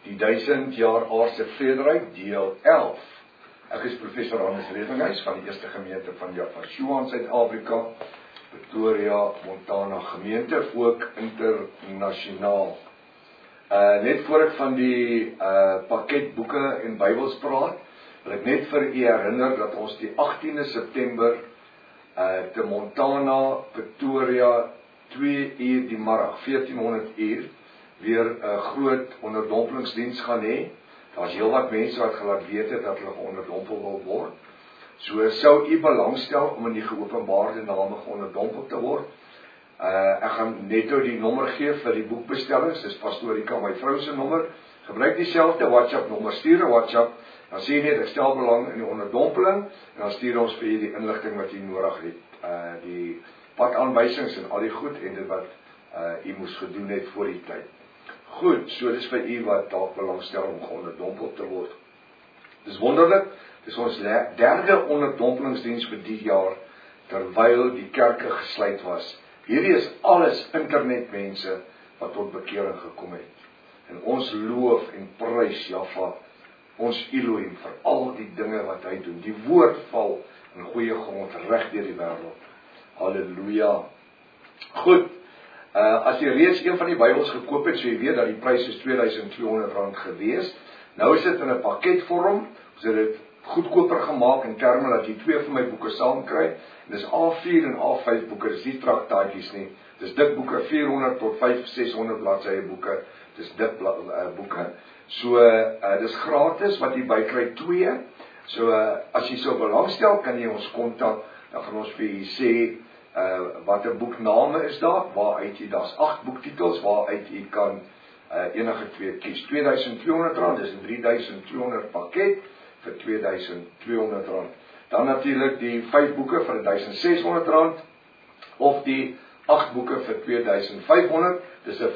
Die 1000 jaar aardse vrederyk, deel 11. Ek is professor Hannes Redinghuis van die Eerste Gemeente van Yeshua in Suid-Afrika, Pretoria, Montana gemeente, ook internasionaal. Net voor ek van die paketboeke en Bybels praat, wil ek net vir u herinner dat ons die 18de September te Montana, Pretoria, 2 uur die middag, 1400 uur, weer 'n groot onderdompelingsdiens gaan hê. Daar's heelwat mense wat gelaat weet het dat hulle geonderdompel wil word. So sou u belangstel om in die geopenbaarde name geonderdompel te word. Ek gaan netto die nommer gee vir die boekbestellings. Dis Pastoor Rika, my vrou se nommer. Gebruik dieselfde WhatsApp nommer. Stuur 'n WhatsApp. Dan sê jy net ek stel belang in die onderdompeling en dan stuur ons vir u die inligting wat u nodig het. Die padaanwysings en al die goed en dit wat u moes gedoen het voor die tyd. Goed, so dis vir u wat dalk belangstel om geonderdompel te word. Dis wonderlik, dis ons derde onderdompelingsdiens vir die jaar, terwyl die kerke gesluit was. Hierdie is alles internetmense wat tot bekering gekom het. En ons loof en prys Jahwe, ons Elohim, vir al die dinge wat hy doen. Die woord val in goeie grond reg deur die wêreld. Halleluja. Goed. As jy reeds een van die Bybels gekoop het, so jy weet dat die prys is R2200 gewees. Nou is dit in 'n paketvorm, ons het dit goedkoper gemaak in terme dat jy 2 van my boeke saam kry. En dis A4 en A5 boeke, dis nie traktaatjies nie. Dis dik boeke, 400 tot 500-600 bladsye boeke. Dis dik boeke. So dis gratis wat jy bykry 2. So as jy sou belangstel, kan jy ons kontak, dan gaan ons vir jy sê wat 'n boekname is daar, waaruit jy, daar's 8 boektitels waaruit jy kan enige 2 kies. R2200, dis 'n R3200 pakket vir R2200. Dan natuurlik die 5 boeke vir R1600 of die 8 boeke vir R2500. Dis 'n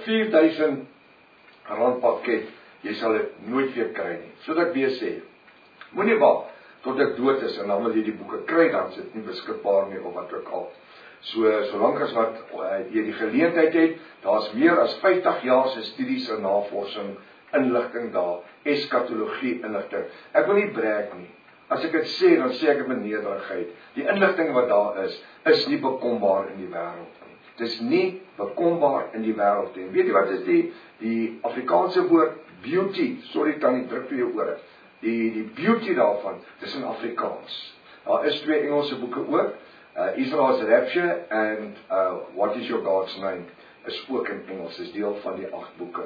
R4000 pakket. Jy sal dit nooit weer kry nie. Sodat ek weer sê, moenie wag tot ek dood is en dan wil jy die boeke kry, dan is dit nie beskikbaar nie of wat ook al. Solank as wat jy die geleentheid het, daar's meer as 50 jaar se studies en navorsing, inligting daar, eskatologie inligting. Ek wil nie brag nie. As ek dit sê, dan sê ek dit met nederigheid. Die inligting wat daar is nie bekombaar in die wêreld nie. Dis nie bekombaar in die wêreld nie. Weet jy wat is die Afrikaanse woord beauty? Sorry tannie, druk vir jou ore. Die beauty daarvan, dis in Afrikaans. Daar is 2 Engelse boeke ook. Israel's Rapture and What is your God's name is ook in Engels, is deel van die 8 boeke.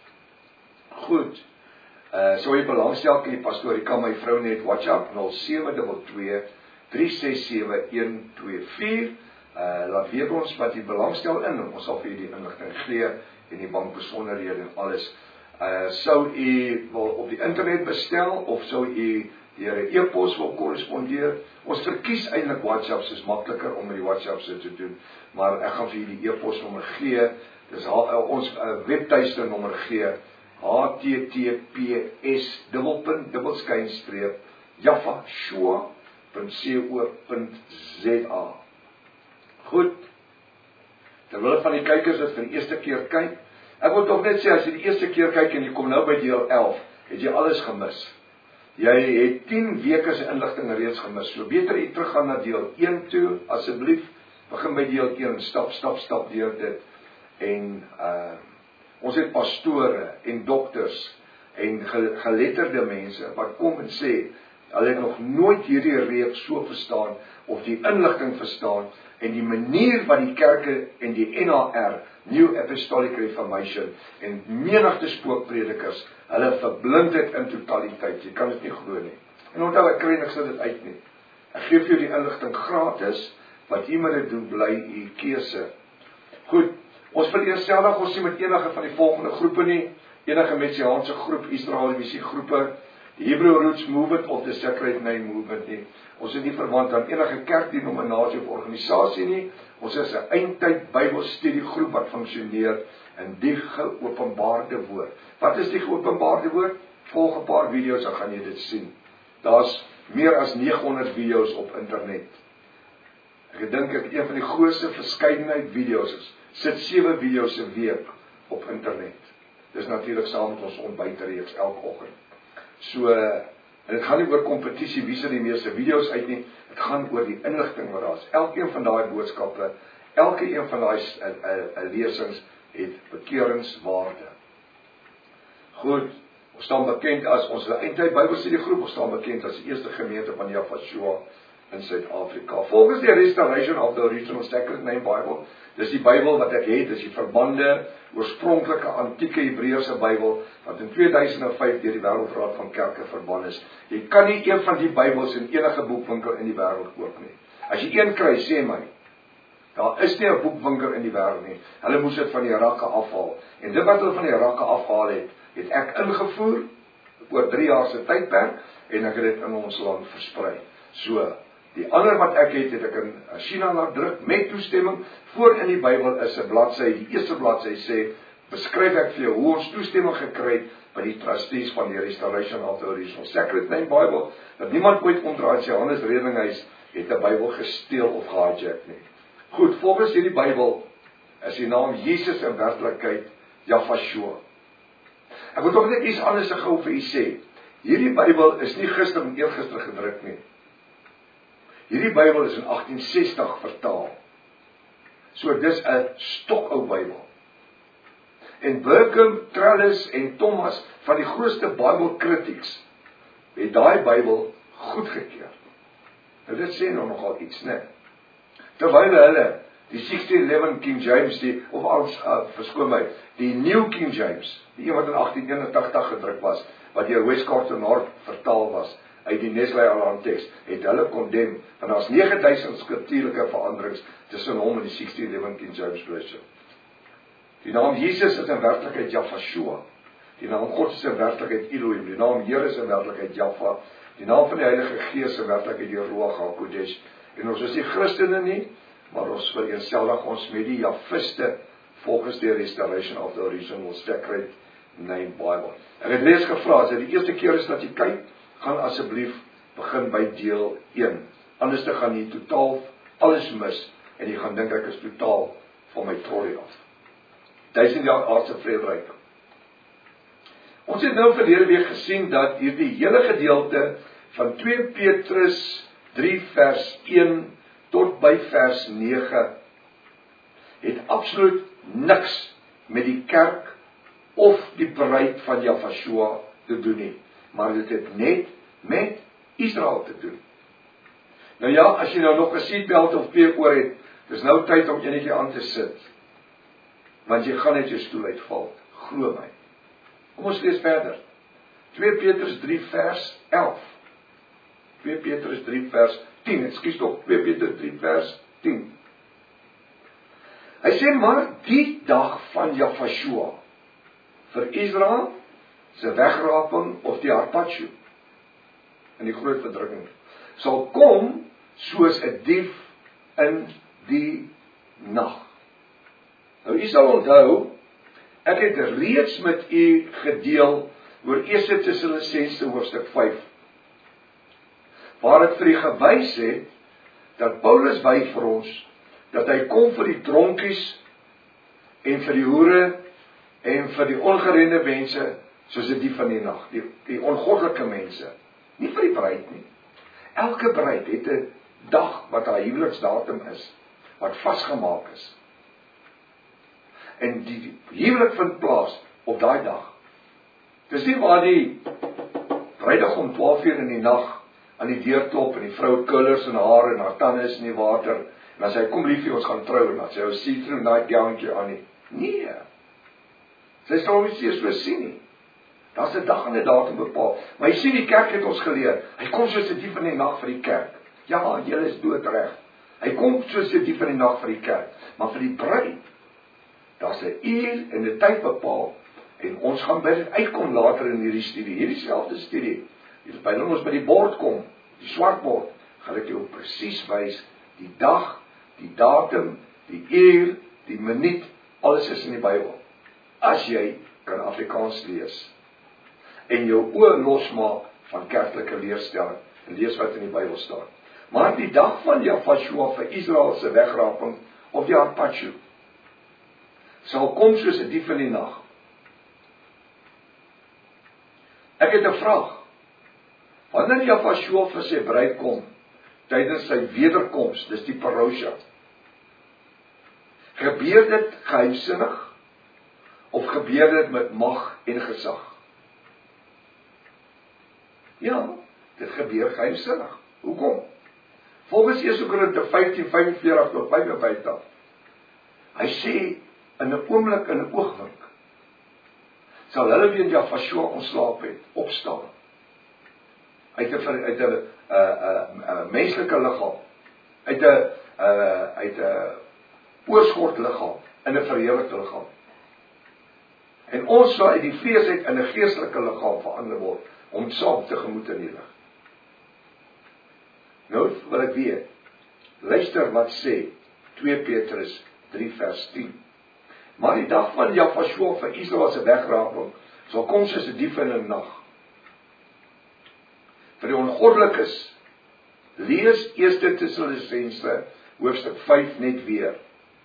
Goed, so jy belangstel kan die Pastoor Rika, my vrou net WhatsApp 0722-367-124. Laat weet ons wat jy belangstel in, ons sal vir jy die inligting gee en die bankbesonderhede en alles. Sou jy wil op die internet bestel of sou jy deur 'n e-pos wil korrespondeer? Ons verkies eintlik WhatsApp, is makliker om met die WhatsApp te doen, maar ek gaan vir julle die e-pos nommer gee. Dis ons webtuiste nommer gee. https://jaffa.co.za. Goed. Terwyl van die kykers wat vir die eerste keer kyk, ek wil tog net sê, as jy die eerste keer kyk en jy kom nou by deel 11, het jy alles gemis. Jy het 10 weke se inligting reeds gemis. So beter jy teruggaan na deel 1 toe, asseblief. Begin by deel 1 en stap deur dit. En ons het pastore en dokters en geletterde mense wat kom en sê, hulle het nog nooit hierdie reeks so verstaan of die inligting verstaan en die manier wat die kerke en die NAR, New Apostolic Reformation, en menigte spookpredikers, hulle verblind het in totaliteit. Jy kan dit nie glo nie. En onthou, ek kry niks uit dit uit nie. Ek gee vir jou die inligting gratis, wat jy met dit doen, bly u keuse. Goed, ons vereenselwig ons nie met enige van die volgende groepe nie, enige messiaanse groep, Israel missie groepe, die Hebrew Roots Movement of the Sacred Name Movement nie. Ons is nie verwant aan enige kerkdenominasie of organisasie nie. Ons is 'n eindtyd Bybelstudiegroep wat funksioneer in die geopenbaarde woord. Wat is die geopenbaarde woord? Volg 'n paar video's, dan gaan jy dit sien. Daar's meer as 900 video's op internet. Ek dink een van die grootste verskeidenheid video's is, sit 7 video's 'n week op internet. dis natuurlik saam met ons ontbytreeks elke oggend. So, en dit gaan nie oor kompetisie wie se die meeste video's uit nie, dit gaan oor die inligting wat daar is. Elkeen van daai boodskappe, elke een van daai lesings het bekeringswaarde. Goed, ons staan bekend as ons eindtyd Bybelstudiegroep, ons staan bekend as die eerste gemeente van Yahweh in Suid-Afrika. Volgens die Restoration of the Original Sacred Name Bible, dis die Bybel wat ek het, dis die verbande, oorspronklike antieke Hebreëse Bybel, wat in 2005 deur die Wêreldraad van Kerke verbân is. Jy kan nie een van die Bybels in enige boekwinkel in die wêreld koop nie. As jy een kry, sê my, daar is nie 'n boekwinkel in die wêreld nie. Hulle moes dit van die Irakke afhaal. En dit wat hulle van die Irakke afhaal het ek ingevoer oor 3 jaar se tydperk en ek het dit in ons land versprei. So, die ander wat ek het ek in China laat druk met toestemming. Voor in die Bybel is 'n bladsy, die eerste bladsy sê, beskryf ek vir jou hoe ons toestemming gekry het by die trustees van die Restoration of the Original Sacred Name Bible, dat niemand ooit onder as Johannes Redinghuis het 'n Bybel gesteel of gehijack nie. Goed, volgens hierdie Bybel is die naam Jesus in werklikheid Yahweh. Ek wil tog net iets anders gou vir u sê. Hierdie Bybel is nie gister en eergister gedruk nie. Hierdie Bybel is in 1860 vertaal. So dis 'n stokou Bybel. En Burkham, Tralles en Thomas van die grootste Bybelkritieks het daai Bybel goedgekeur. Nou dit sê nou nogal iets, né? Terwyl hulle die 1611 King James verskoon my, die New King James, die een wat in 1881 gedruk was, wat deur Westcott North vertaal was uit die Nestle-Aland teks, het hulle condemn, en daar's 9000 skriftuurlike veranderings tussen hom en die 1611 King James version. Die naam Jesus is in werklikheid Yahweh. Die naam God is in werklikheid Elohim. Die naam Here is in werklikheid Jahwe. Die naam van die Heilige Gees is in werklikheid die Ruach HaKodesh. En ons is nie Christene nie, maar ons vereenselwig ons met die Jahviste volgens die Restoration of the Original Sacred Name Bible. Ek het reeds gevra, as dit die eerste keer is dat jy kyk, gaan asseblief begin by deel 1. Anders te gaan jy totaal alles mis en jy gaan dink ek is totaal van my trolley af. 1000 jaar aardse vrederyk. Ons het nou verlede week gesien dat hierdie hele gedeelte van 2 Petrus 3 vers 1 tot by vers 9 het absoluut niks met die kerk of die bruid van Yahweh te doen nie, maar dit het net met Israel te doen. Nou ja, as jy nou nog 'n seatbelt of 2 oor het, dis nou tyd om enetjie aan te sit, want jy gaan net jou stoel uitval, glo my. Kom ons lees verder. 2 Petrus 3 vers 11. 2 Petrus 3 vers 10, ekskuus tog, 2 Petrus 3 vers 10. Hy sê, maar die dag van Yahweh vir Israel se wegraping of die harpatsjo in die groot verdrukking sal kom soos 'n dief in die nag. Nou u sal onthou, ek het reeds met u gedeel oor 1 Tessalonisense hoofstuk 5, waar ek vir u gewys het dat Paulus wys vir ons dat hy kom vir die dronkies en vir die hoere en vir die ongerende mense soos 'n dief van die nag, die ongoddelike mense, nie vir die bruid nie. Elke bruid het 'n dag wat haar huweliksdatum is, wat vasgemaak is. En die huwelik vind plaas op daai dag. Dis nie waar die bruidegom 12 uur in die nag aan die deur klop en die vrou kullers in haar en haar tande is in die water, en as hy kom liefie, ons gaan trou, en as hy ons see-through night gowntjie aan nie. Nee. Sy sal nie so sien nie. Daar's 'n dag en 'n datum bepaal. Maar jy sien, die kerk het ons geleer, hy kom soos 'n dief in die nag vir die kerk. Ja, julle is doodreg. Hy kom soos 'n dief in die nag vir die kerk. Maar vir die bruid, daar's 'n uur en 'n tyd bepaal, en ons gaan by dit uitkom later in hierdie studie, hierdie selfde studie. Jy by ons by die bord kom, die swart bord, gaan ek jou presies wys, die dag, die datum, die uur, die minuut, alles is in die Bybel. As jy kan Afrikaans lees, en jou oë losmaak van kerklike leerstelling, en lees wat in die Bybel staan. Maar die dag van Yahweh vir Israel se wegraping, of die harpatsjo, sal kom soos 'n dief in die nag. Ek het 'n vraag. Wanneer Jahshua vir sy bruid kom, tydens sy wederkoms, dis die parousia, gebeur dit geheimsinnig, of gebeur dit met mag en gesag? Ja, dit gebeur geheimsinnig. Hoekom? Volgens 1 Korinte 15:45 tot 55, hy sê, in 'n oomblik, in 'n oogwink, sal hulle wie Jahshua ontslaap het, opstaan, uit 'n menslike liggaam, uit 'n oorskot liggaam, in 'n verheerlikte liggaam. En ons sal uit die vlees uit in 'n geestelike liggaam verander word, om saam tegemoet in die lig. Nou wil ek weet, luister wat sê 2 Petrus 3 vers 10. Maar die dag van Jahshua vir Israel se wegraping sal kom soos 'n dief in 'n nag. Vir die ongoddelikes, lees 1 Tessalonisense hoofstuk 5 net weer.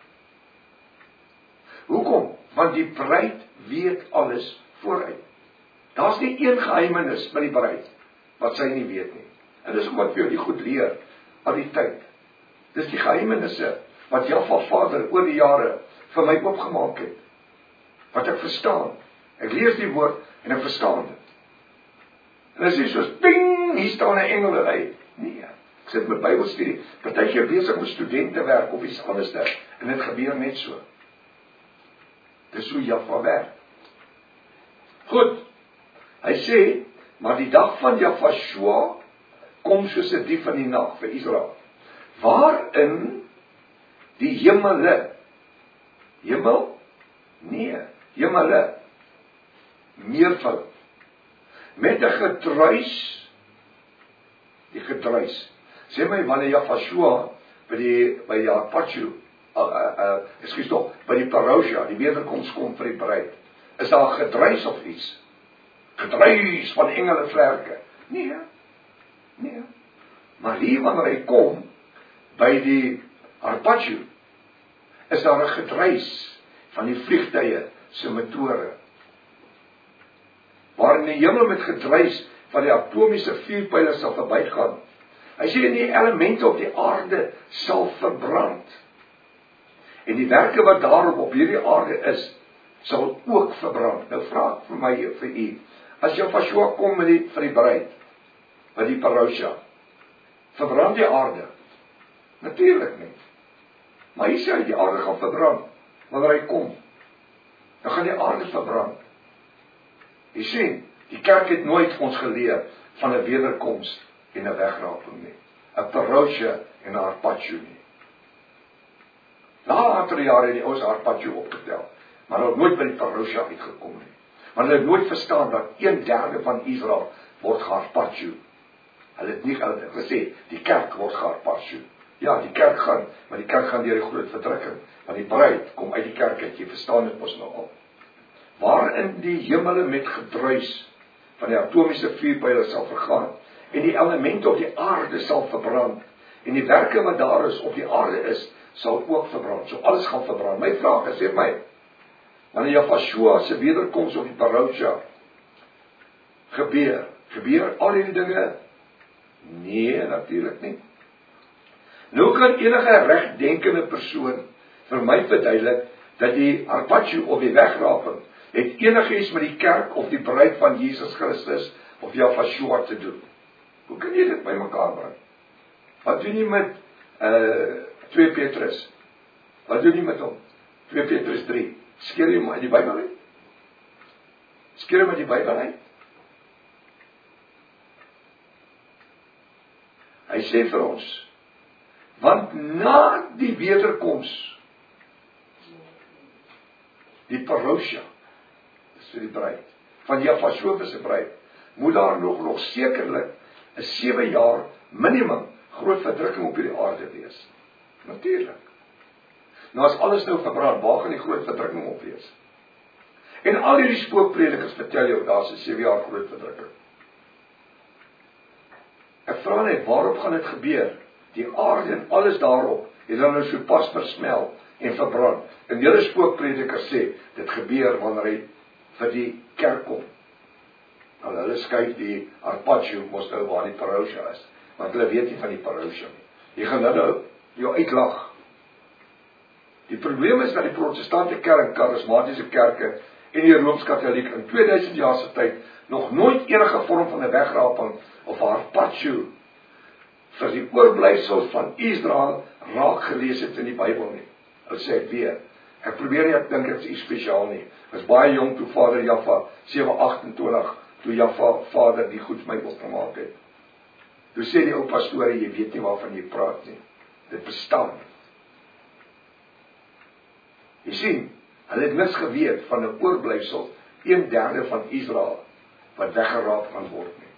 Hoekom? Want die bruid weet alles vooruit. Daar's nie een geheimenis by die bruid wat sy nie weet nie. En dis omdat vir jou die goed leer al die tyd. Dis die geheimenisse wat Jahwe Vader oor die jare vir my opgemaak het. Wat ek verstaan. Ek lees die woord en ek verstaan dit. En as jy soos ping, hier staan 'n engel en hy. Nee, ek sit met Bybelstudie, partykeer besig met studente werk of iets anders daar, en dit gebeur net so. Dis hoe Jahwe werk. Goed. Hy sê, maar die dag van Jahshua kom soos 'n dief in die nag vir Israel, waarin die hemele, hemel? Nee, hemele, meervoud, met 'n gedruis, die gedruis, sê my wanneer Jahshua by Harpatsju, ekskuus tog, by die parousia, die wederkoms kom vir die bruid, is daar gedruis of iets? Gedruis van engele vlerke? Nee, nee. Maar hier wanneer hy kom, by die Harpatsju, is daar 'n gedruis van die vliegtuie se motore, waarin die hemel met gedruis van die atomiese vuurpyle sal verbygaan. Hy sê in die elemente op die aarde sal verbrand. En die werke wat daarop op hierdie aarde is, sal ook verbrand. Nou vra ek vir my, vir u, as Jahshua kom vir die bruid, by die parousia, verbrand die aarde? Natuurlik nie. Maar hy sê die aarde gaan verbrand, wanneer hy kom, dan gaan die aarde verbrand. Jy sien, die kerk het nooit ons geleer van 'n wederkoms en 'n wegraping nie. 'n parousia en 'n Harpatsju nie. Later jare het die ouens Harpatsju opgetel, maar hulle het nooit by die parousia uitgekom nie. Want hulle het nooit verstaan dat 1/3 van Israel word geharpatsju. Hulle het nie gesê, die kerk word geharpatsju. Ja, die kerk gaan, maar die kerk gaan deur die groot verdrukking, want die bruid kom uit die kerk uit, jy verstaan dit mos nou al. Waarin die hemele met gedruis van die atomiese vuurpyle sal vergaan, en die elemente op die aarde sal verbrand, en die werke wat daar is op die aarde is, sal ook verbrand. So alles gaan verbrand. My vraag is, sê my, wanneer Jahshua se wederkoms op die parousia gebeur al hierdie dinge? Nee, natuurlik nie. Nou kan enige regdenkende persoon vir my verduidelik dat die Harpatsju of die wegraping het enigiets met die kerk of die bruid van Jesus Christus of Jahshua te doen. Hoe kan jy dit by mekaar bring? Wat doen jy met 2 Petrus? Wat doen jy met hom? 2 Petrus 3. Skeer jy hom uit die Bybel uit? Skeer hom uit die Bybel uit? Hy sê vir ons, want na die wederkoms, die parousia, dis vir die bruid, van Jahshua se bruid, moet daar nog sekerlik 'n 7 jaar minimum groot verdrukking op hierdie aarde wees. Natuurlik. Nou as alles nou verbrand, waar gaan die groot verdrukking op wees? En al hierdie spookpredikers vertel jou, daar's 'n 7 jaar groot verdrukking. Ek vra net, waarop gaan dit gebeur? Die aarde en alles daarop, is dan nou so pas versmel en verbrand. En julle spookprediker sê, dit gebeur wanneer hy vir die kerk kom. Nou, hulle hulle skuif die Arpacho mos nou waar die parousia is, want hulle weet nie van die parousia nie. Jy gaan nou jou uitlag. Die probleem is dat die protestante kerk, charismatiese kerke en die Rooms-Katholiek in 2000 jaar se tyd nog nooit enige vorm van 'n wegraping of 'n Arpacho vir die oorblyfsels van Israel raak gelees het in die Bybel nie. Hulle sê ek weer, ek probeer nie, ek dink dit is iets spesiaal nie. Ek was baie jong toe Vader Jaffa 7:28, toe Jaffa Vader die goed vir my opgemaak het. Toe sê die ou pastoor, jy weet nie waarvan jy praat nie. Dit bestaan. Jy sien, hulle het niks geweet van 'n oorblyfsel, 1/3 van Israel, wat weggeraap gaan word nie.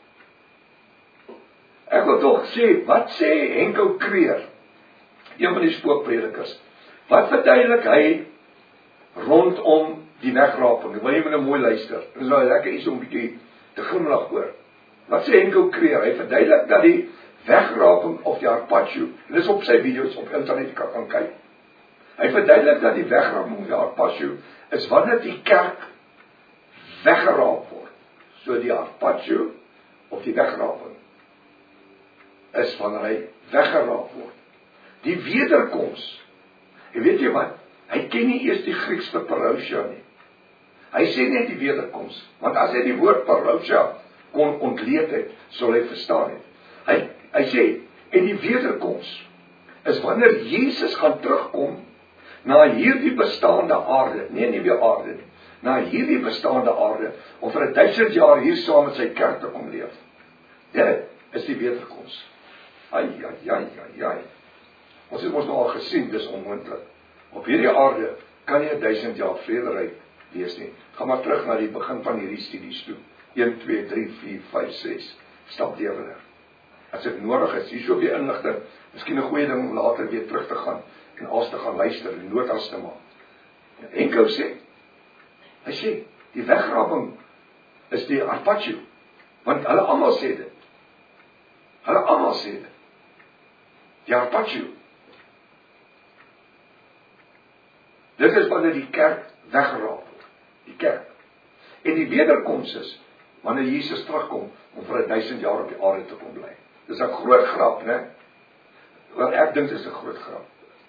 Ek wil tog sê, wat sê Henko Kreer, een van die spookpredikers, wat verduidelik hy rondom die wegraping? Ek wil jy moet mooi luister, dit is nou lekker iets om 'n bietjie te glimlag oor. Wat sê Henko Kreer? Hy verduidelik dat die wegraping of die Arpacho, en dis op sy video's op internet kan kyk, hy verduidelik dat die wegraping of die Arpacho is wanneer die kerk weggeraap word. So die Arpacho of die wegraping is wanneer hy weggeraap word. Die wederkoms, en weet jy wat, hy ken nie eers die Grieks vir parousia nie. Hy sê net die wederkoms, want as hy die woord parousia kon ontleed het, sal hy verstaan het. Hy sê, en die wederkoms is wanneer Jesus gaan terugkom na hierdie bestaande aarde, nie weer aarde nie, na hierdie bestaande aarde, om vir 1000 jaar hier saam met sy kerk te kom leef. Dit is die wederkoms. Ai. Ons het ons nou al gesien, dis onmoontlik. Op hierdie aarde kan nie 1000 jaar vrederyk wees nie. Ga maar terug na die begin van hierdie studies toe. 1, 2, 3, 4, 5, 6. Stap deur hulle. As dit nodig is, hier is ook die inligting, miskien 'n goeie ding om later weer terug te gaan en als te gaan luister en notas te maak. Henko sê, hy sê, die wegraping is die Arpacho, want hulle almal sê dit. Hulle almal sê dit. Die Arpacho. Dit is wanneer die kerk weggeraap word. Die kerk. En die wederkoms is wanneer Jesus terugkom om vir 1000 jaar op die aarde te kom bly. Dis 'n groot grap, né? Want ek dink dit is 'n groot grap.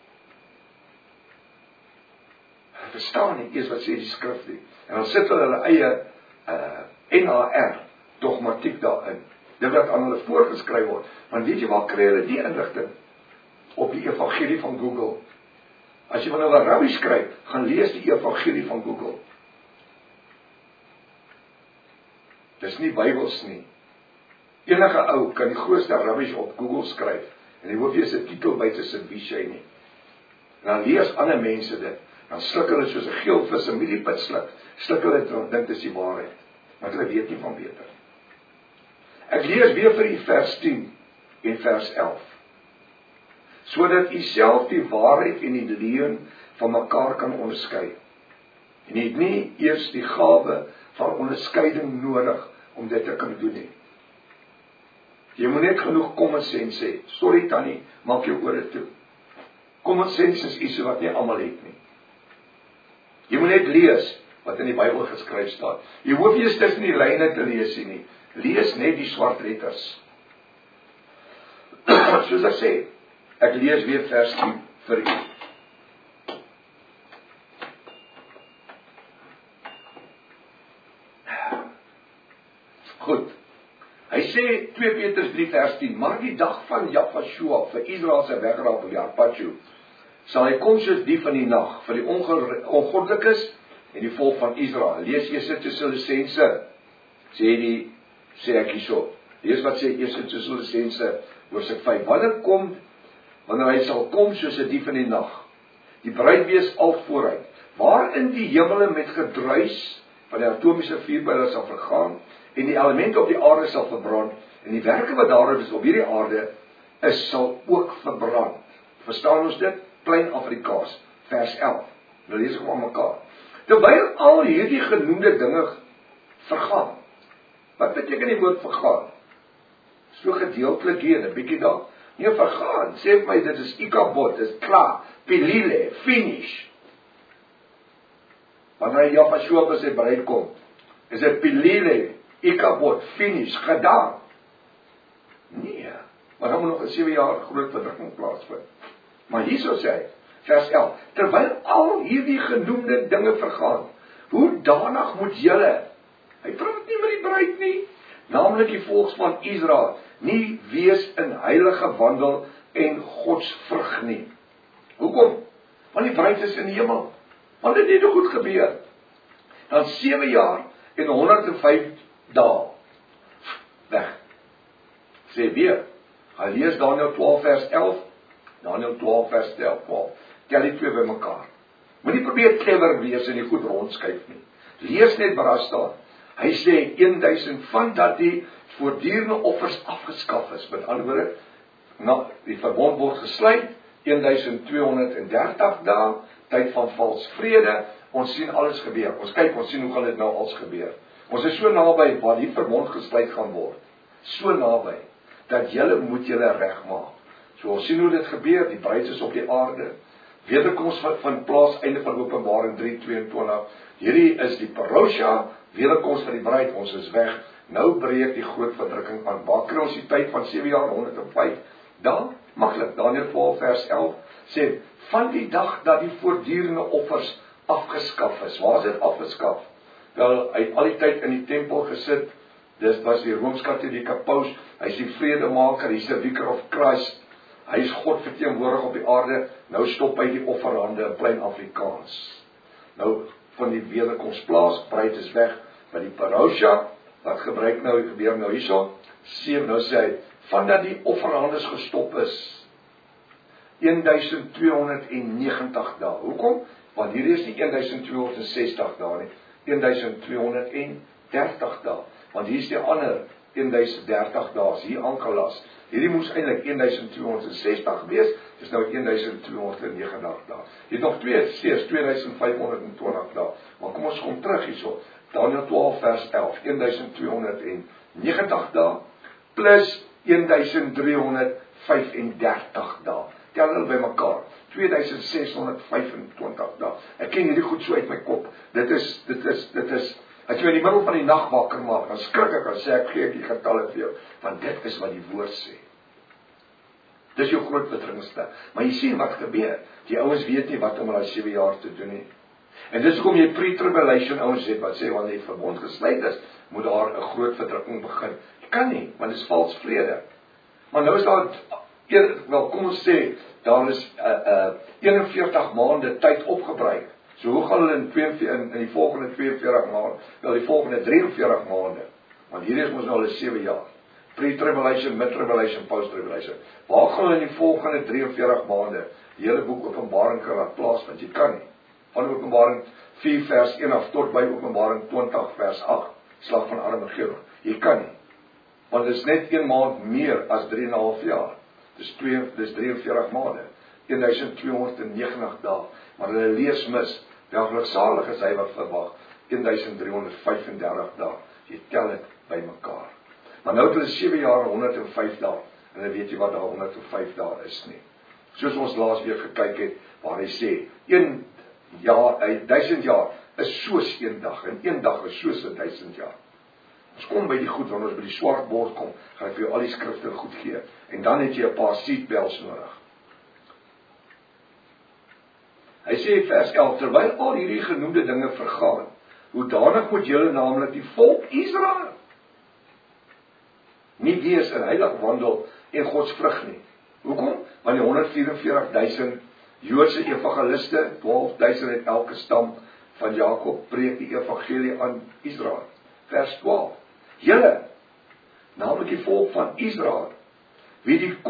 Hulle verstaan nie eers wat sê die skrif nie. En dan sit hulle eie NAR dogmatiek daarin. Dit wat aan hulle voorgeskryf word. Want weet jy waar kry hulle die inligting? Op die evangelie van Google. As jy van 'n rabbi skryf, gaan lees die evangelie van Google. Dis nie Bybels nie. Enige ou kan die grootste rabbies op Google skryf, en hy hoef nie sy titel by te sit wie sy nie. En dan lees ander mense dit, dan sluk hulle soos 'n geelvis 'n mieliepit sluk hulle dit en dink dis die waarheid, want hulle weet nie van beter. Ek lees weer vir u vers 10 en vers 11. Sodat u self die waarheid en die leuen van mekaar kan onderskei. En u het nie eers die gawe van onderskeiding nodig om dit te kan doen nie. Jy moet net genoeg common sense hê. Sorry Tannie, maak jou ore toe. Common sense is iets wat nie almal het nie. Jy moet net lees wat in die Bybel geskryf staan. Jy hoef nie eens tussen die lyne te lees nie. Lees net die swart letters. Soos ek sê, ek lees weer vers 10 vir u. Goed. Hy sê 2 Petrus 3 vers 10, maar die dag van Jahshua vir Israel se wegraap op die Arpacho, sal hy kom soos die van die nag vir die ongoddelikes en die volk van Israel. Lees Eerste Tessalonisense, sê ek hierso. Lees wat sê Eerste Tessalonisense hoofstuk 5. Wanneer hy sal kom soos 'n dief in die nag. Die bruid wees al vooruit, waarin die hemele met gedruis van die atomiese vuurpyle sal vergaan en die elemente op die aarde sal verbrand en die werke wat daarop is op hierdie aarde sal ook verbrand. Verstaan ons dit? Klein Afrikaans, vers 11. Nou lees ek hom aan mekaar. Terwyl al hierdie genoemde dinge vergaan. Wat beteken die woord vergaan? So gedeeltelik hier, 'n bietjie daar. Nee, vergaan. Sê vir my, dit is ikabod, dit is klaar. Pilile, finish. Wanneer Jahshua by sy bruid kom, is dit pilile, Ikabod, finish, gedaan. Nee, maar dan moet nog 'n 7 jaar groot verdrukking plaasvind. Maar hierso sê hy, vers 11, terwyl al hierdie genoemde dinge vergaan, hoe danig moet julle, hy praat nie met die bruid nie, naamlik die volksman Israel, nie wees in heilige wandel en godsvrug nie. Hoekom? Want die bruid is in die hemel. Want dit het goed gebeur. Dan 7 jaar en 105 dae. Weg. Sê weer, gaan lees Daniël 12 vers 11, Daniël 12 vers 12. Tel die twee bymekaar. Moenie probeer clever wees en die goed rondskuif nie. Lees net waar daar staan. Hy sê 1000 van dat die voortdurende offers afgeskaf is. Met ander woorde, die verbond word gesluit, 1230 dae, tyd van vals vrede, ons sien alles gebeur. Ons kyk, ons sien hoe gaan dit nou alles gebeur. Ons is so naby waar die verbond gesluit gaan word. So naby, dat julle moet julle regmaak. So ons sien hoe dit gebeur, die bruid is op die aarde, wederkoms van plaas, einde van Openbaring 3:22, hierdie is die parousia, wederkoms van die bruid, ons is weg, nou breek die groot verdrukking aan. Waar kry ons die tyd van 7 jaar, 105 dae? Maklik, Daniël 12 vers 11 sê, van die dag dat die voortdurende offers afgeskaf is. Waar is dit afgeskaf? Wel, hy het al die tyd in die tempel gesit, dis was die Rooms-Katolieke paus, hy is die vredemaker, hy is die Vicar of Christ, hy is God verteenwoordig op die aarde, nou stop hy die offerhande in plain Afrikaans. Nou, van die wederkoms plaas, bruid is weg, by die parousia, wat gebruik nou, gebeur nou hierso, 7, nou sê hy, vandat die offerhandes gestop is, 1290 dae. Hoekom? Want hier is nie 1260 dae nie, 1230 dae. Want hier is die ander 1030 dae, hier aangelas. Hierdie moes eintlik 1260 wees, dis nou 1290 dae. Jy het nog steeds 2520 dae. Maar kom ons kom terug hierso. Daniël 12 vers 11, 1290 dae plus 1335 dae. Tel hulle bymekaar. 2625 dae. Ek ken hierdie goed so uit my kop. Dit is as jy in die middel van die nag wakker maak, dan skrik ek en sê ek gee die getalle vir jou, want dit is wat die woord sê. Dis jou groot verdrukking. Maar jy sien wat gebeur. Die ouens weet nie wat om hulle 7 jaar te doen nie. En dis hoekom jy pre-tribulation ouens het wat sê wanneer die verbond gesluit is, moet daar 'n groot verdrukking begin. Jy kan nie, want dit is vals vrede. Maar nou is daar kom ons sê daar is 41 maande tyd opgebruik. So hoe gaan hulle in die volgende 42 maande, wel die volgende 43 maande? Want hier is ons nou al 7 jaar. Pre-tribulation, mid-tribulation, post-tribulation. Waar gaan hulle in die volgende 43 maande die hele boek Openbaring kan laat plaas, want jy kan nie. Van Openbaring 4 vers 1 af tot by Openbaring 20 vers 8, slag van Armageddon. Jy kan nie. Want dit is net 1 maand meer as 3,5 jaar. Dis 43 maande. 1290 dae. Maar hulle lees mis. Welgeluksalig is hy wat verwag. 1335 dae. Jy tel dit bymekaar. Maar nou het hulle 7 jaar 105 dae. En dan weet jy wat daar 105 dae is nie. Soos ons laas weer gekyk het, waar hy sê, 1 jaar, 1000 jaar is soos 1 dag. En 1 dag is soos 1000 jaar. Ons kom by die goed, wanneer ons by die swart bord kom, gaan ek vir jou al die skrifte goed gee. En dan het jy 'n paar seatbelts nodig. Hy sê vers 11, terwyl al hierdie genoemde dinge vergaan, hoe danig moet julle naamlik die volk Israel nie wees in heilig wandel en godsvrug nie. Hoekom? Want die 144.000 Joodse evangeliste, 12.000 uit elke stam van Jakob, preek die evangelie aan Israel. Vers 12. Julle, naamlik die volk van Israel, wie die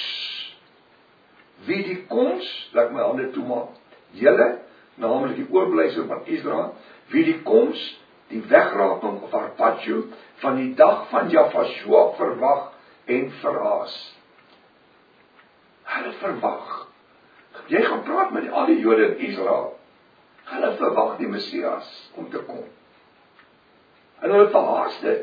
koms, laat my hande toemaak, julle, naamlik die oorblyfsel van Israel, wie die koms, die wegraping of harpacho, van die dag van Jafashua verwag en verhaas. Hulle verwag. Jy gaan praat met al die Jode in Israel. Hulle verwag die Messias om te kom. En hulle verhaas dit.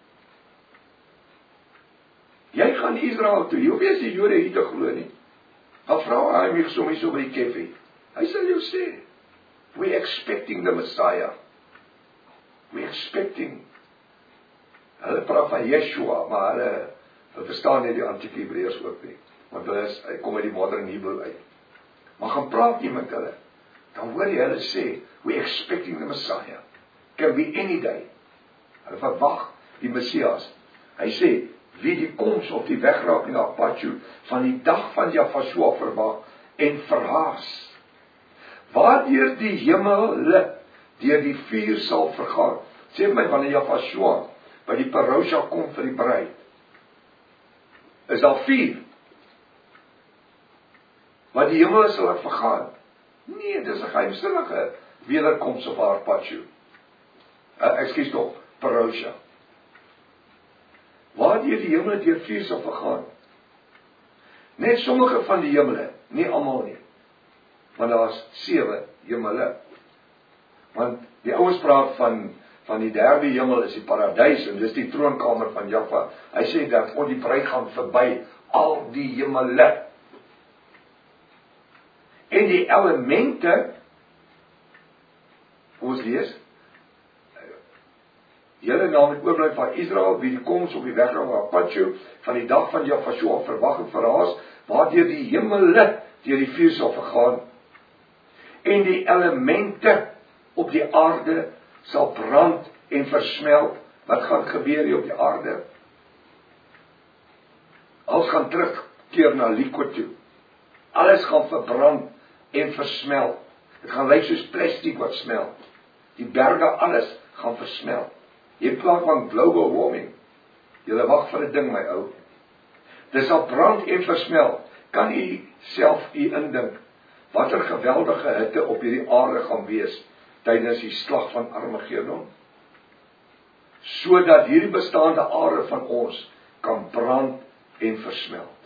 Jy gaan Israel toe. Jy hoef nie as die Jode hier te glo nie. Gaan vra hy my soms so by die koffie. Hy sal jou sê, we expecting the Messiah. We expecting Hulle praat van Yeshua, maar hulle verstaan nie die antieke Hebreërs ook nie. Want hy kom uit die modern Hebrew uit. Maar gaan praat nie met hulle. Dan hoor jy hulle sê, we're expecting the Messiah. Can be any day. Hulle verwag die Messias. Hy sê, wie die koms of die wegraak in Apatju van die dag van Jafashua verwag en verhaas. Waardeur die hemele deur die vuur sal vergaan. Sê my, wanneer Jafashua by die Parousia kom vir die bruid, is daar vuur? Maar die hemele sal het vergaan. Nee, dis 'n geheimsinnige wederkoms op haar Apatju. Ekskuus tog, Parousia. Waardeur die hemele deur vuur sal vergaan. Net sommige van die hemele, nie almal nie. Want daar is 7 hemele. Want die ouens praat van die derde hemel is die paradys en dis die troonkamer van Jahwe. Hy sê dat die bruid gaan verby al die hemele. En die elemente, ons lees, julle naam het oorbly van Israel, wie die koms op die wegraak van Apatju, van die dag van Jafashua verwag en verhaas, waardeur die hemele deur die vuur sal vergaan, en die elemente op die aarde sal brand en versmelt. Wat gaan gebeur hier op die aarde? Alles gaan terugkeer na liquid toe. Alles gaan verbrand en versmelt. Dit gaan lyk soos plastiek wat smelt. Die berge, alles gaan versmelt. Jy praat van global warming. Julle wag vir 'n ding, my ou. Dit sal brand en versmelt. Kan u self indink watter geweldige hitte op hierdie aarde gaan wees tydens die slag van Armageddon? Sodat hierdie bestaande aarde van ons kan brand en versmelt.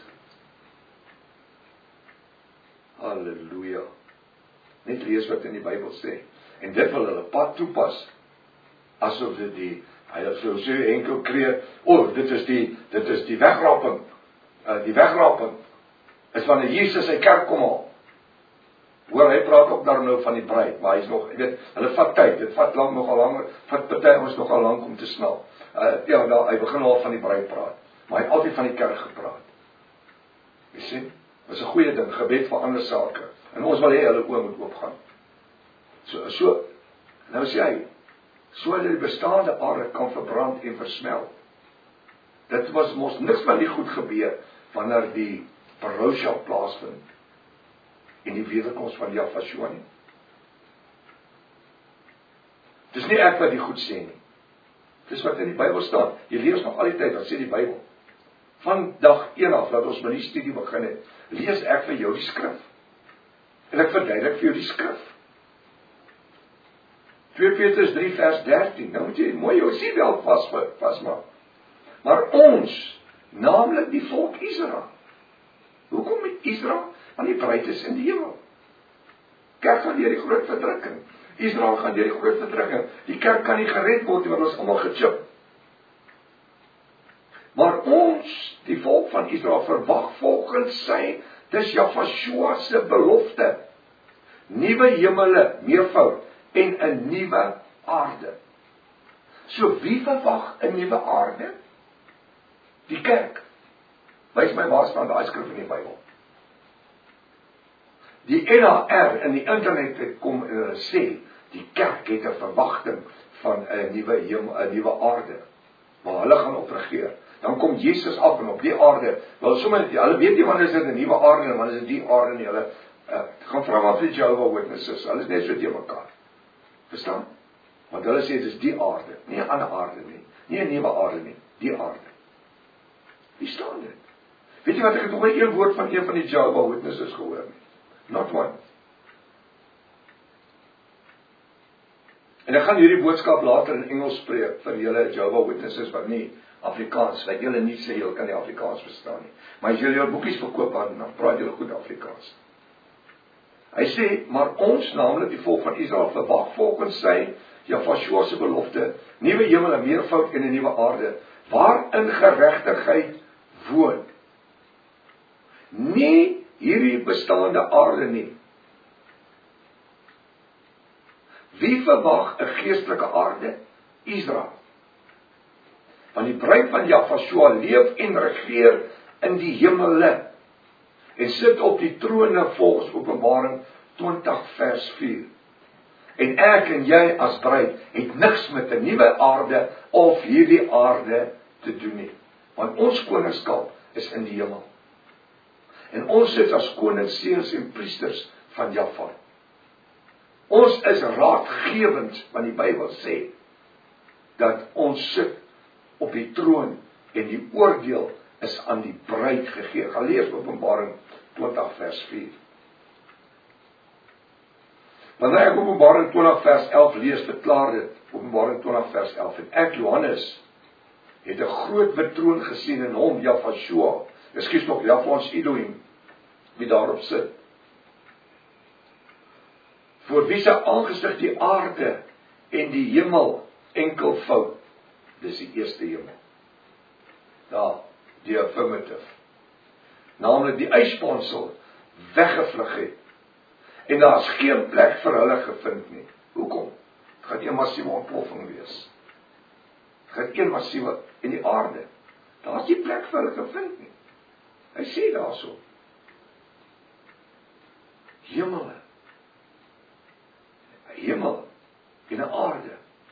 Halleluja. Net lees wat in die Bybel sê. En dit wil hulle pad toepas. Asof dit hy sê enkel kreer, dit is die wegraping. Die wegraping is wanneer Jesus sy kerk kom haal. Hoor, hy praat ook daar nou van die bruid, maar hy is nog, hulle vat tyd, dit vat lang, nogal langer, vat party ons nogal lank om te snap. Hy begin al van die bruid praat, maar hy het altyd van die kerk gepraat. Jy sien, dit is 'n goeie ding, gebed vir ander sake, en ons wil hê hulle oë moet oopgaan. Nou sê hy, sodat die bestaande aarde kan verbrand en versmelt. Dit was mos niks van die goed gebeur, wanneer die Parousia plaasvind, en die wederkoms van Jafashua nie. Dis nie ek wat die goed sê nie. Dis wat in die Bybel staan. Jy lees nog al die tyd, wat sê die Bybel? Van dag 1 af, dat ons met die studie begin het, lees ek vir jou die skrif. En ek verduidelik vir jou die skrif. 2 Petrus 3 vers 13, nou moet jy mooi jou siebel vasmaak. Maar ons, naamlik die volk Israel. Hoekom met Israel? Want die bruid is in die hemel. Kerk gaan deur die groot verdrukking. Israel gaan deur die groot verdrukking. Die kerk kan nie gered word nie, want ons is almal gechip. Maar ons, die volk van Israel, verwag volgens sy, dis Jafashua se belofte, nuwe hemele, meervoud, en 'n nuwe aarde. So wie verwag 'n nuwe aarde? Die kerk. Wys my waar staan daai skrif in die Bybel. Die NHR in die internet kom en hulle sê, die kerk het 'n verwagting van 'n nuwe aarde, waar hulle gaan op regeer. Dan kom Jesus af en op die aarde, hulle weet nie wanneer is dit 'n nuwe aarde en wanneer is dit die aarde nie, hulle gaan vra wat vir Jehovah Witnesses, hulle is net so teen mekaar. Verstaan? Want hulle sê dit is die aarde, nie 'n ander aarde nie, nie 'n nuwe aarde nie, die aarde. Wie staan dit? Weet jy wat, ek het nog een woord van een van die Jehovah Witnesses gehoor nie. Not one. En ek gaan hierdie boodskap later in Engels spreek vir julle Jehovah Witnesses wat nie Afrikaans, wat julle nie sê julle kan nie Afrikaans verstaan nie. Maar as julle jou boekies verkoop dan praat julle goed Afrikaans. Hy sê, maar ons, naamlik die volk van Israel, verwag volgens sy Jafashua se belofte, nuwe hemel en meervoud en 'n nuwe aarde, waarin geregtigheid woon. Nie hierdie bestaande aarde nie. Wie verwag 'n geestelike aarde? Israel. Want die bruid van Jahweh leef en regeer in die hemele en sit op die trone volgens Openbaring 20 vers 4. En ek en jy as bruid het niks met 'n nuwe aarde of hierdie aarde te doen nie. Want ons koningskap is in die hemel. En ons sit as konings, seuns en priesters van Jahweh. Ons is raadgewend, want die Bybel sê dat ons sit op die troon en die oordeel is aan die bruid gegee. Gaan lees Openbaring 20 vers 4. Wanneer ek Openbaring 20 vers 11 lees, verklaar dit Openbaring 20 vers 11. En ek, Johannes, het 'n groot wit troon gesien in hom, Jahweh, ekskuus nog, Jahweh ons Elohim, wie daarop sit. Voor wie se aangesig die aarde en die hemel enkelvoud. Dis die eerste hemel. Daar, die affirmative. Naamlik die yspansel weggevlug het. En daar is geen plek vir hulle gevind nie. Hoekom? Het gaan een massiewe ontploffing wees. Het gaan een massiewe in die aarde. Daar is nie plek vir hulle gevind nie. Hy sê daarso. Hemel en 'n aarde.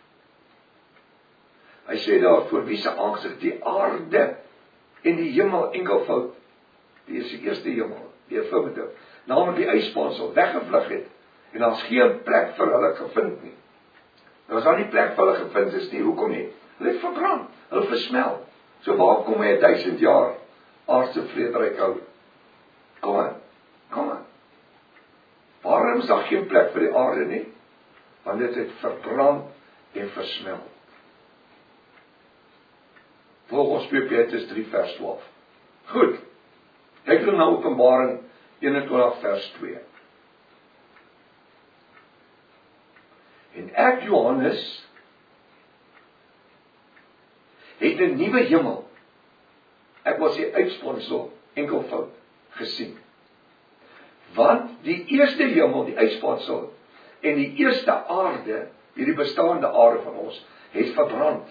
Hy sê daar, voor wie se aangesig die aarde en die hemel enkelvoud. Die is die eerste hemel, die affirmative. Naamlik die yspansel weggevlug het. En daar is geen plek vir hulle gevind nie. Nou as daar nie plek vir hulle gevind is nie, hoekom nie? Hulle het verbrand, hulle versmelt. So waar kom hy 1000 jaar aardse vrederyk hou? Kom aan. Waarom is daar geen plek vir die aarde nie? Want dit het verbrand en versmelt. Volgens 2 Petrus 3 vers 12. Goed. Kyk nou na Openbaring 21 vers 2. En ek, Johannes, het 'n nuwe hemel. Ek was die uitspansel enkelvoud gesien. Want die eerste hemel, die uitspansel, en die eerste aarde, hierdie bestaande aarde van ons, het verbrand.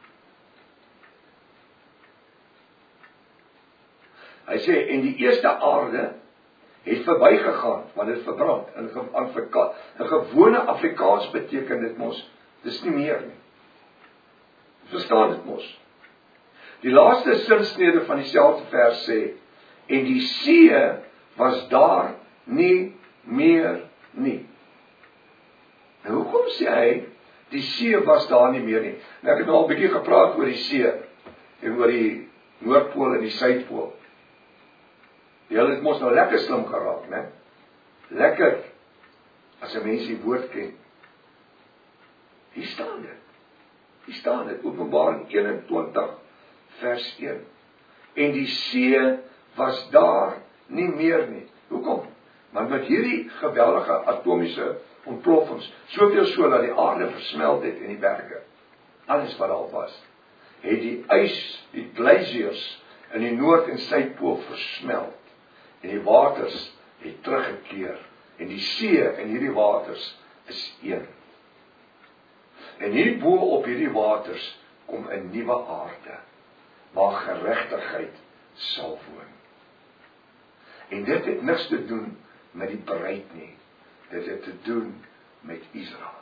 Hy sê, en die eerste aarde het verbygegaan, want dit verbrand. In gewone Afrikaans beteken dit mos, dis nie meer nie. Verstaan dit mos. Die laaste sinsnede van dieselfde vers sê, en die see was daar nie meer nie. Nou hoekom sê hy, die see was daar nie meer nie? Nou ek het al 'n bietjie gepraat oor die see, en oor die Noordpool en die Suidpool. Julle het mos nou lekker slim geraak, né? Lekker, as 'n mens die woord ken. Hier staan dit, Openbaring 21 vers 1. En die see was daar nie meer nie. Hoekom? Want met hierdie geweldige atomiese ontploffings, soveel so dat die aarde versmelt het in die berge, alles wat daar was, het die ys, die glaciers in die Noord- en Suidpool versmelt. En die waters het teruggekeer. En die see en hierdie waters is een. En hier bo op hierdie waters kom 'n nuwe aarde, waar geregtigheid sal woon. En dit het niks te doen met die bruid nie. Dit het te doen met Israel.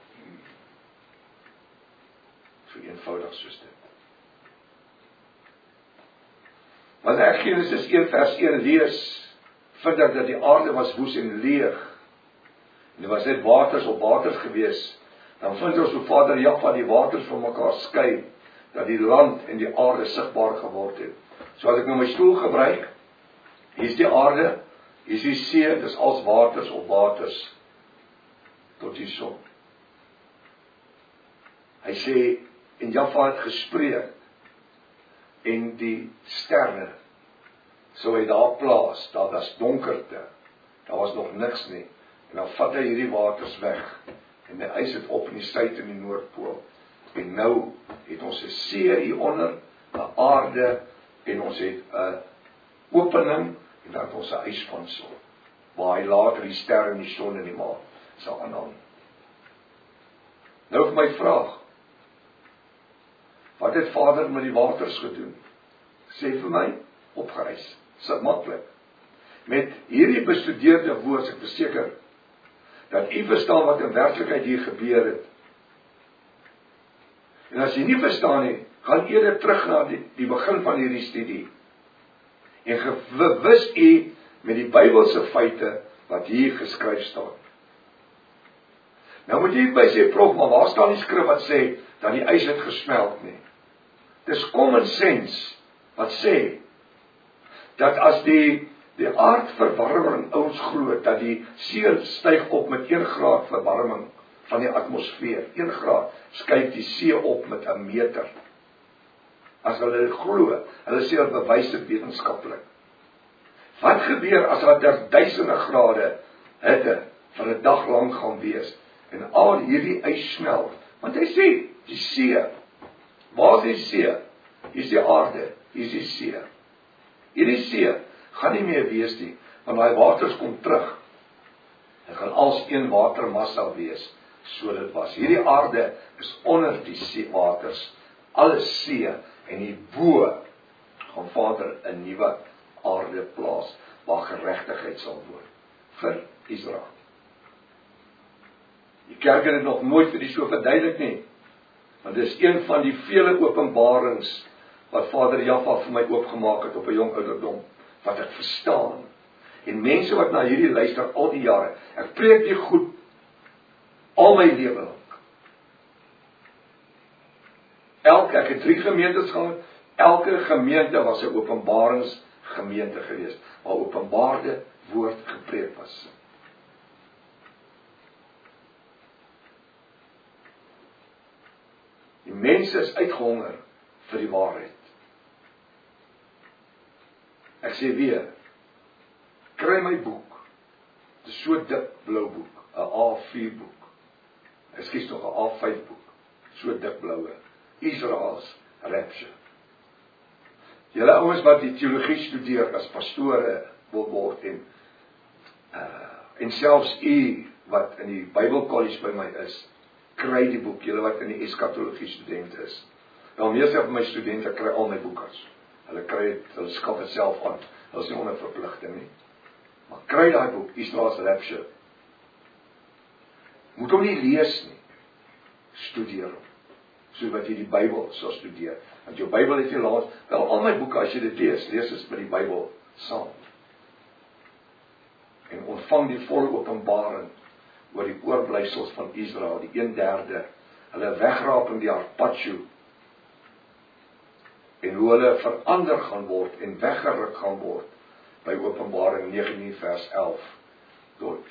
So eenvoudig soos dit. Wanneer ek Genesis 1 vers 1 lees, vind ek dat die aarde was woes en leeg. En er was net waters op waters gewees. Dan vind ons hoe Vader Jahwe die waters van mekaar skei, dat die land en die aarde sigbaar geword het. So as ek nou my stoel gebruik, hier is die aarde, hier is die see, dis als waters op waters, tot die son. Hy sê, en Jahwe het gespreek, en die sterre, so hy daar plaas, daar was donkerte, daar was nog niks nie, en dan vat hy hierdie waters weg, en hy ys het op in die Suid- en die Noordpool, en nou het ons 'n see hieronder, 'n aarde, en ons het 'n opening, en dan het ons 'n yspansel, waar hy later die sterre en die son en die maan sal aanhang. Nou vir my vraag, Wat het Vader met die waters gedoen? Sê vir my, opgereis. Sit maklik. Met hierdie bestudeerde woord, ek verseker, dat u verstaan wat in werklikheid hier gebeur het. En as jy nie verstaan nie, gaan eerder terug na die begin van hierdie studie. En gewis u met die Bybelse feite wat hier geskryf staan. Nou moet jy by sê, prof, maar waar staan die skrif wat sê, dat die ys het gesmelt nie? Dis common sense, wat sê, dat as die aardverwarming ons glo, dat die see styg op met 1 graad verwarming van die atmosfeer, 1 graad, skuif die see op met 1 meter. As hulle glo, hulle sê hulle bewys dit wetenskaplik. Wat gebeur as daar duisende grade hitte vir 'n dag lank gaan wees, en al hierdie ys smelt? Want hy sê, die see, waar is die see? Hier is die aarde, hier is die see. Hierdie see gaan nie meer wees nie, want daai waters kom terug. Dit gaan als een watermassa wees, so dit was. Hierdie aarde is onder die see waters, alles see, en hierbo gaan Vader 'n nuwe aarde plaas, waar geregtigheid sal woon, vir Israel. Die kerk het dit nog nooit vir die so verduidelik nie, want dit is een van die vele openbarings, wat Vader Jaffa vir my oopgemaak het op 'n jong ouderdom, wat ek verstaan. En mense wat na hierdie luister al die jare, ek preek die goed al my lewe lang. Ek het 3 gemeentes gehad, elke gemeente was 'n openbaringsgemeente geweest, waar openbaarde woord gepreek was. Die mense is uitgehonger vir die waarheid. Ek sê weer, kry my boek, dit is so dik blou boek, 'n A4 boek, ek skies nog 'n A5 boek, so dik bloue, Israel's Rapture. Julle ouens wat die teologie studeer as pastore wil word, en selfs u wat in die Bybelkollege by my is, kry die boek, julle wat in die eskatologie studente is. Nou meeste van my studente kry al my boekers. Hulle kry het, hulle skaf het self aan. Hulle is nie onder verpligting nie. Maar kry daai boek, Israel's Rapture. Moet hom nie lees nie. Studeer hom. So wat jy die Bybel sal studeer. Want jou Bybel het jy laat, wel al my boeke as jy dit lees is met die Bybel saam. En ontvang die volle openbaring oor die oorblyfsels van Israel, die 1/3, hulle wegraping die Harpatsju, en hoe hulle verander gaan word en weggeruk gaan word by Openbaring 19 vers 11 tot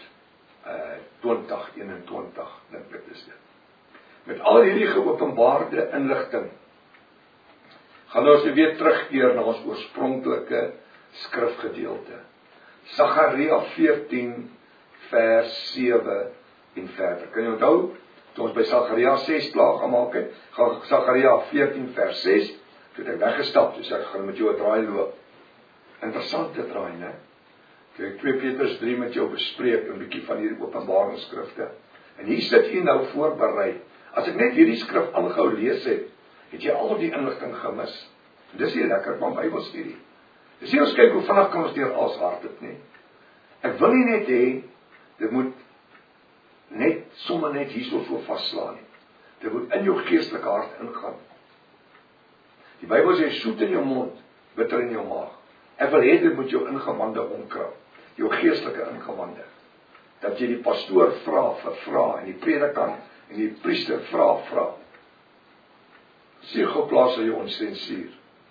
2021, dink dit is dit. Met al hierdie geopenbaarde inligting gaan ons weer terugkeer na ons oorspronklike skrifgedeelte. Sagaria 14 vers 7 en verder. Kan jy onthou, toe ons by Sagaria 6 klaar gemaak het, Sagaria 14 vers 6, toe het ek weggestap, dus ek gaan met jou 'n draai loop. Interessante draai, né? Toe ek 2 Petrus 3 met jou bespreek, 'n bietjie van hierdie openbaringsskrifte. En hier sit jy nou voorberei. As ek net hierdie skrif aangehou lees het jy al die inligting gemis. En dis hier lekker van Bybelstudie. Dis hier ons kyk hoe vinnig kan ons deur alles hardloop, nie? Ek wil nie net hê, dit moet sommer net hierso so vasslaan nie. Dit moet in jou geestelike hart ingaan. Die Bybel sê, soet in jou mond, bitter in jou maag. Ek wil hê dit moet jou ingewande omkrap, jou geestelike ingewande. Dat jy die pastoor vra, en die predikant, en die priester vra. Siegel plaas hy jou onsensuur.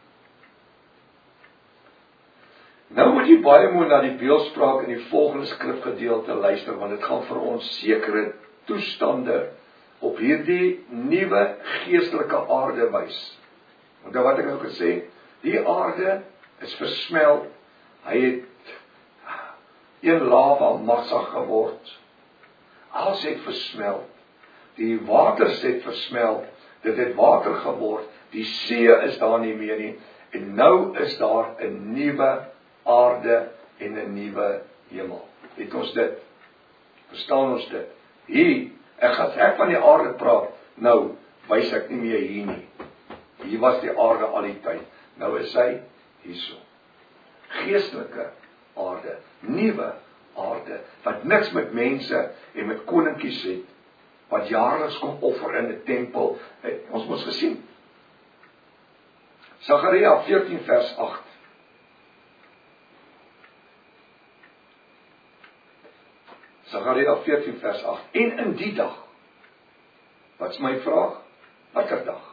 Nou moet jy baie mooi na die beeldspraak in die volgende skrifgedeelte luister, want dit gaan vir ons sekere toestande op hierdie nuwe geestelike aarde wys. Want wat ek nou gesê, die aarde is versmelt, hy het een lava massa geword, alles het versmelt, die waters het versmelt, dit het water geword, die see is daar nie meer nie, en nou is daar 'n nuwe aarde en 'n nuwe hemel. Het ons dit? Verstaan ons dit? Hier, ek van die aarde praat, nou, wys ek nie meer hier nie. Hier was die aarde al die tyd. Nou is hy hierso. Geestelike aarde, nuwe aarde, wat niks met mense en met koninkkies het, wat jaarliks kom offer in 'n tempel, ons moes gesien. Sagaria 14 vers 8. Sagaria 14 vers 8. En in die dag, wat is my vraag? Watter dag?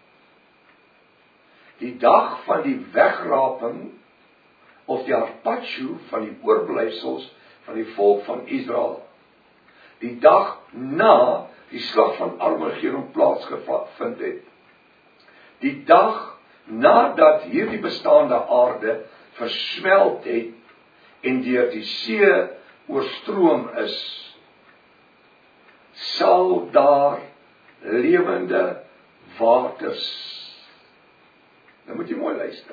Die dag van die wegraping, of die harpatsjoe van die oorblyfsels van die volk van Israel. Die dag na die slag van Armageddon plaasgevind het. Die dag nadat hierdie bestaande aarde versmelt het en deur die see oorstroom is, sal daar lewende waters. Nou moet jy mooi luister.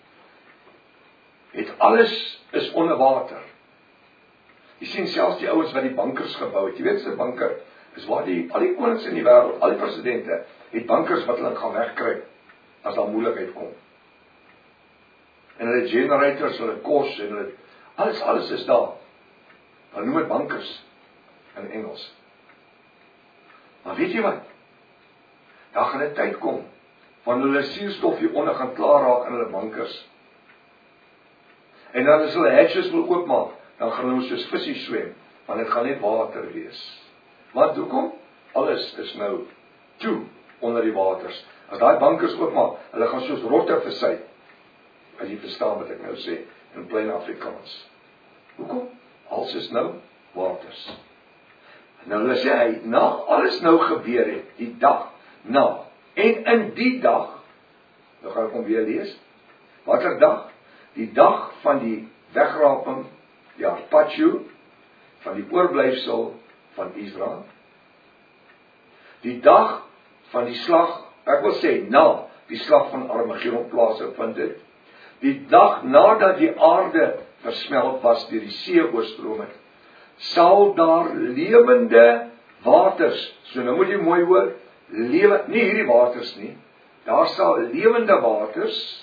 Het alles is onder water. Jy sien selfs die ouens wat die bankers gebou het. Jy weet se banker is waar al die konings in die wêreld, al die presidente, het bankers wat hulle gaan wegkry as daar moeilikheid kom. En hulle generators, hulle kos en hulle alles is daar. Hulle noem dit bankers in Engels. Maar weet jy wat? Daar gaan 'n tyd kom wanneer hulle suurstof hier onder gaan klaar raak in hulle bankers. En dan as hulle hatches wil oopmaak, dan gaan hulle soos visie swem, want dit gaan net water wees. Want hoekom? Alles is nou toe onder die waters. As daai bankers oopmaak, hulle gaan soos rotte versuip. As jy verstaan wat ek nou sê in plain Afrikaans. Hoekom? Alles is nou waters. Nou hulle sê hy, na alles nou gebeur het, die dag na, en in die dag, nou gaan ek hom weer lees, watter dag? Die dag van die wegraping, die harpatsjoe, van die oorblyfsel van Israel. Die dag van die slag, ek wil sê, na die slag van Armageddon plaasgevind het. Die dag nadat die aarde versmelt was deur die see oorstroom het, sal daar lewende waters, so nou moet jy mooi hoor, nie hierdie waters nie, daar sal lewende waters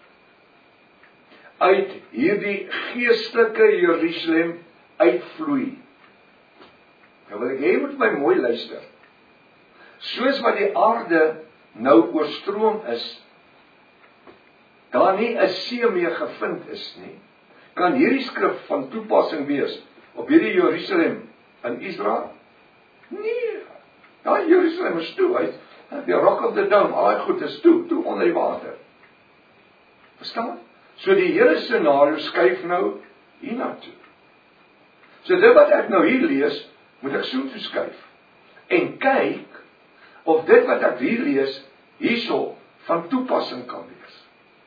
uit hierdie geestelike Jerusalem uitvloei. Nou wil ek hê, moet my mooi luister. Soos wat die aarde nou oorstroom is, daar nie 'n see meer gevind is nie, kan hierdie skrif van toepassing wees op hierdie Jerusalem in Israel? Nee, daai Jerusalem is toe, die Rock of the Dome, al die goed is toe onder die water. Verstaan? So die hele scenario skuif nou hiernatoe. So dit wat ek nou hier lees, moet ek so toe skuif. En kyk of dit wat ek hier lees, hierso van toepassing kan wees.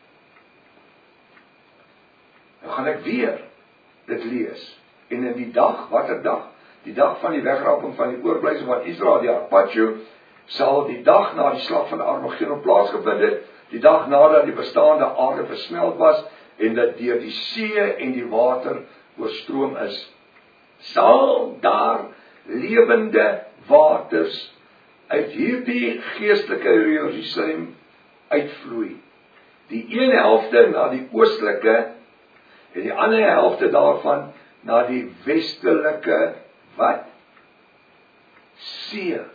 Nou gaan ek weer dit lees. En in die dag, watter dag? Die dag van die wegraping van die oorblyfsel van Israel, die harpatsjoe, sal die dag na die slag van Armageddon plaasgevind het, die dag nadat die bestaande aarde versmelt was, en dat deur die see en die water oorstroom is, sal daar lewende waters uit hierdie geestelike Jerusalem uitvloei. Die een helfte na die oostelike, en die ander helfte daarvan na die westelike, wat? See.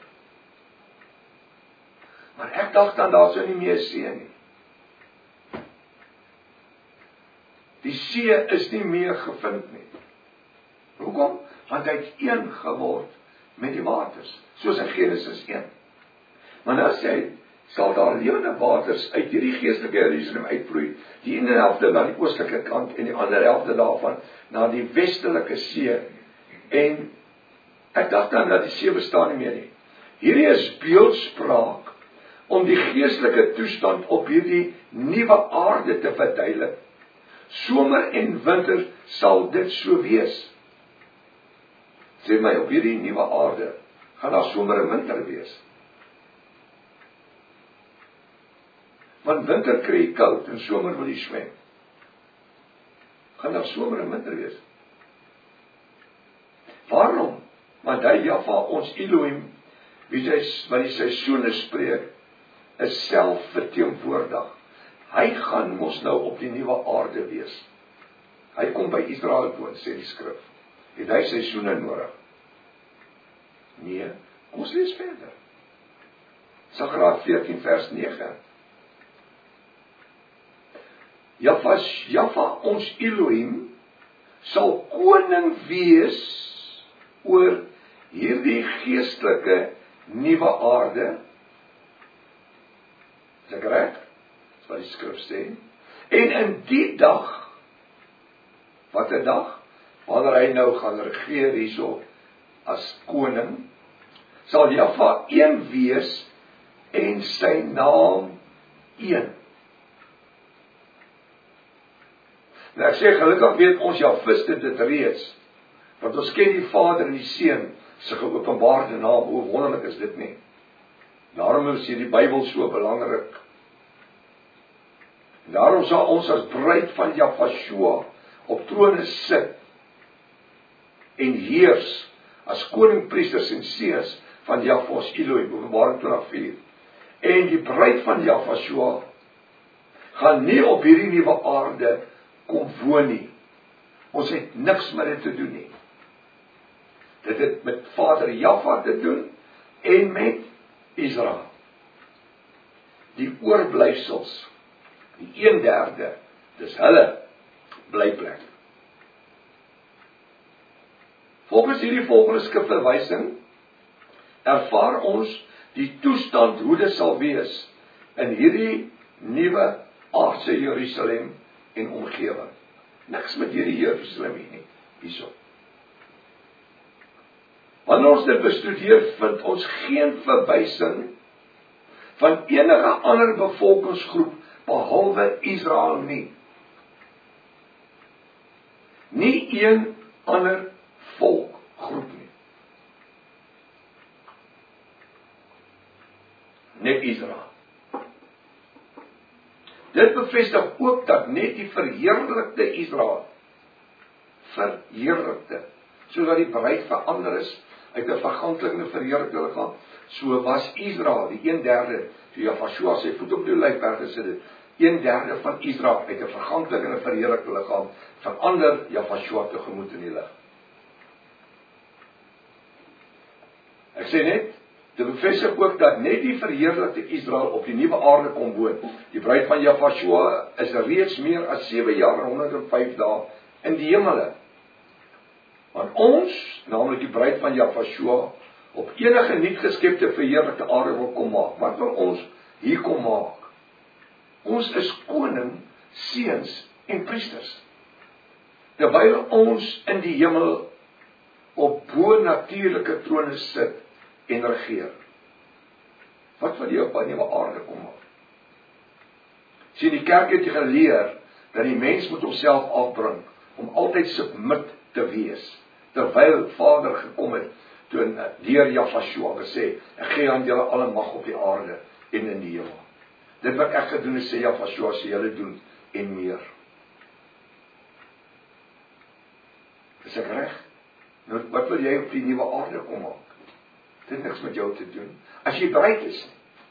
Maar ek dacht dan, daar sou nie meer see nie. Die see is nie meer gevind nie. Hoekom? Want hy het een geword met die waters, soos in Genesis 1. Maar nou sê hy, sal daar lewende waters uit hierdie geestelike Jerusalem uitvloei, die ene helfte na die oostelike kant, en die ander helfte daarvan na die westelike see. En ek dacht dan dat die see bestaan nie meer nie. Hierdie is beeldspraak om die geestelike toestand op hierdie nuwe aarde te verduidelik. Somer en winter sal dit so wees. Sê my, op hierdie nuwe aarde gaan daar somer en winter wees. Want winter kry jy koud en somer wil jy swem. Gaan daar somer en winter wees. Waarom? Want hy Jahwe ons Elohim, wat die seisoene spreek, is self verteenwoordig. Hy gaan mos nou op die nuwe aarde wees. Hy kom by Israel woon, sê die skrif. Het hy seisoene nodig? Nee, ons lees verder. Sagaria 14 vers 9. Jahwe ons Elohim sal koning wees oor hierdie geestelike nuwe aarde. Is ek reg? Dis wat die skrif sê. En in die dag, wat 'n dag? Wanneer hy nou gaan regeer hierso as koning, sal Jahwe een wees en sy naam een. Nou ek sê gelukkig weet ons Jahwiste dit reeds, want ons ken die Vader en die Seun se geopenbaarde naam. Hoe wonderlik is dit nie? Daarom is die Bybel so belangrik. Daarom sal ons as bruid van Jahwe op trone sit en heers as koning, priesters en seers van Jahwe ons Elohim, Openbaring 20:4. En die bruid van Jahwe gaan nie op hierdie nuwe aarde kom woon nie. Ons het niks met dit te doen nie. Dit het met Vader Jahwe te doen en met Israel. Die oorblyfsels, die 1/3, dis hulle blyplek. Volgens hierdie volgende skrifverwysing ervaar ons die toestand hoe dit sal wees in hierdie nuwe aardse Jerusalem en omgewing. Niks met hierdie Jerusalem nie, hierso. Wanneer ons dit bestudeer, vind ons geen verwysing van enige ander bevolkingsgroep behalwe Israel nie. Nie een ander volkgroep nie. Net Israel. Dit bevestig ook dat net die verheerlikte Israel, sodat die bruid verander is uit 'n verganklikende verheerlikte liggaam, so was Israel, die 1/3, toe Jahwe sy voet op die olyfberg gesit het, 1/3 van Israel uit 'n verganklikende verheerlikte liggaam, verander Jahwe tegemoet in die lig. Ek sê net, dit bevestig ook dat net die verheerlikte Israel op die nuwe aarde kom woon. Die bruid van Jahwe is reeds meer as 7 jaar en 105 dae in die hemele. Want ons, naamlik die bruid van Jahwe, op enige nuut geskepte verheerlikte aarde wil kom maak. Wat wil ons hier kom maak? Ons is koning, seuns en priesters. Terwyl ons in die hemel op bo-natuurlike trone sit en regeer. Wat wil jy op die nuwe aarde kom maak? Sien, die kerk het geleer dat die mens moet homself afbring om altyd submit te wees, terwyl Vader gekom het toe deur Jahwe gesê, ek gee aan julle alle mag op die aarde en in die hemel. Dit wat ek gedoen het, sê Jahwe, sê julle doen en meer. Is ek reg? Nou, wat wil jy op die nuwe aarde kom maak? Dit het niks met jou te doen, as jy bereid is.